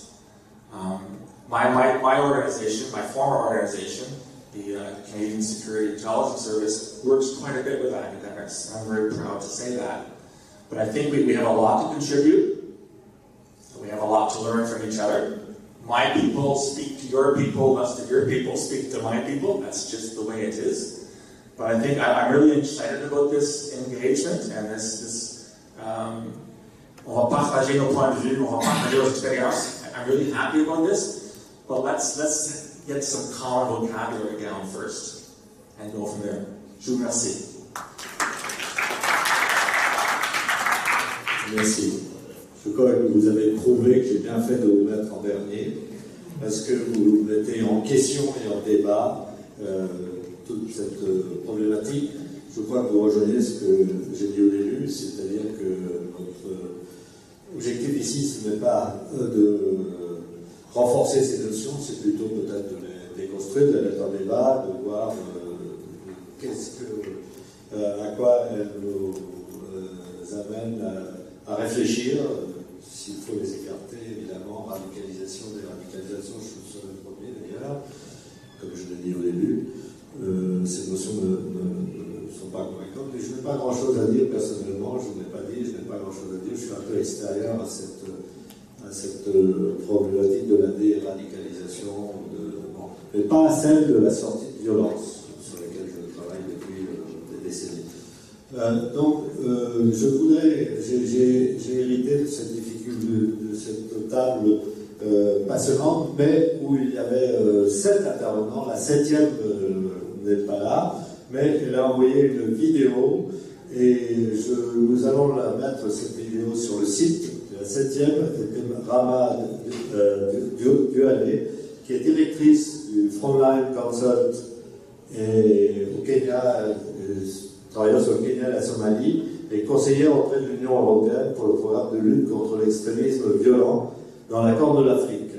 My organization, my former organization, the Canadian Security Intelligence Service, works quite a bit with academics. I'm very proud to say that. But I think we have a lot to contribute. We have a lot to learn from each other. My people speak to your people, most of your people speak to my people. That's just the way it is. But I think I'm really excited about this engagement and this on va partager nos points de vue, on va partager nos expériences. I'm really happy about this, but let's get some common vocabulary down first and go from there. Je vous remercie. Merci. Je crois que vous avez prouvé que j'ai bien fait de vous mettre en dernier, parce que vous mettez en question et en débat toute cette problématique. Je crois que vous rejoignez ce que j'ai dit au début, c'est-à-dire que notre objectif ici, ce n'est pas de renforcer ces notions, c'est plutôt peut-être de les déconstruire, de les mettre en débat, de voir à quoi elles nous amènent à réfléchir, s'il faut les écarter, évidemment, radicalisation, déradicalisation, je suis le premier d'ailleurs, comme je l'ai dit au début, ces notions ne sont pas convaincantes, mais je n'ai pas grand-chose à dire personnellement, je ne l'ai pas dit, je n'ai pas grand-chose à dire, je suis un peu extérieur à cette problématique de la déradicalisation, mais pas à celle de la sortie de violence, sur laquelle je travaille depuis des décennies. J'ai hérité de cette difficulté, de cette table passionnante, mais où il y avait 7 intervenants, la 7e n'est pas là, mais elle a envoyé une vidéo, et nous allons la mettre, cette vidéo, sur le site de la 7e, Rama Duale, qui est directrice du Frontline Consult au Kenya, travaillant sur le Kenya et la Somalie, et conseillère auprès de l'Union européenne pour le programme de lutte contre l'extrémisme violent dans la Corne de l'Afrique.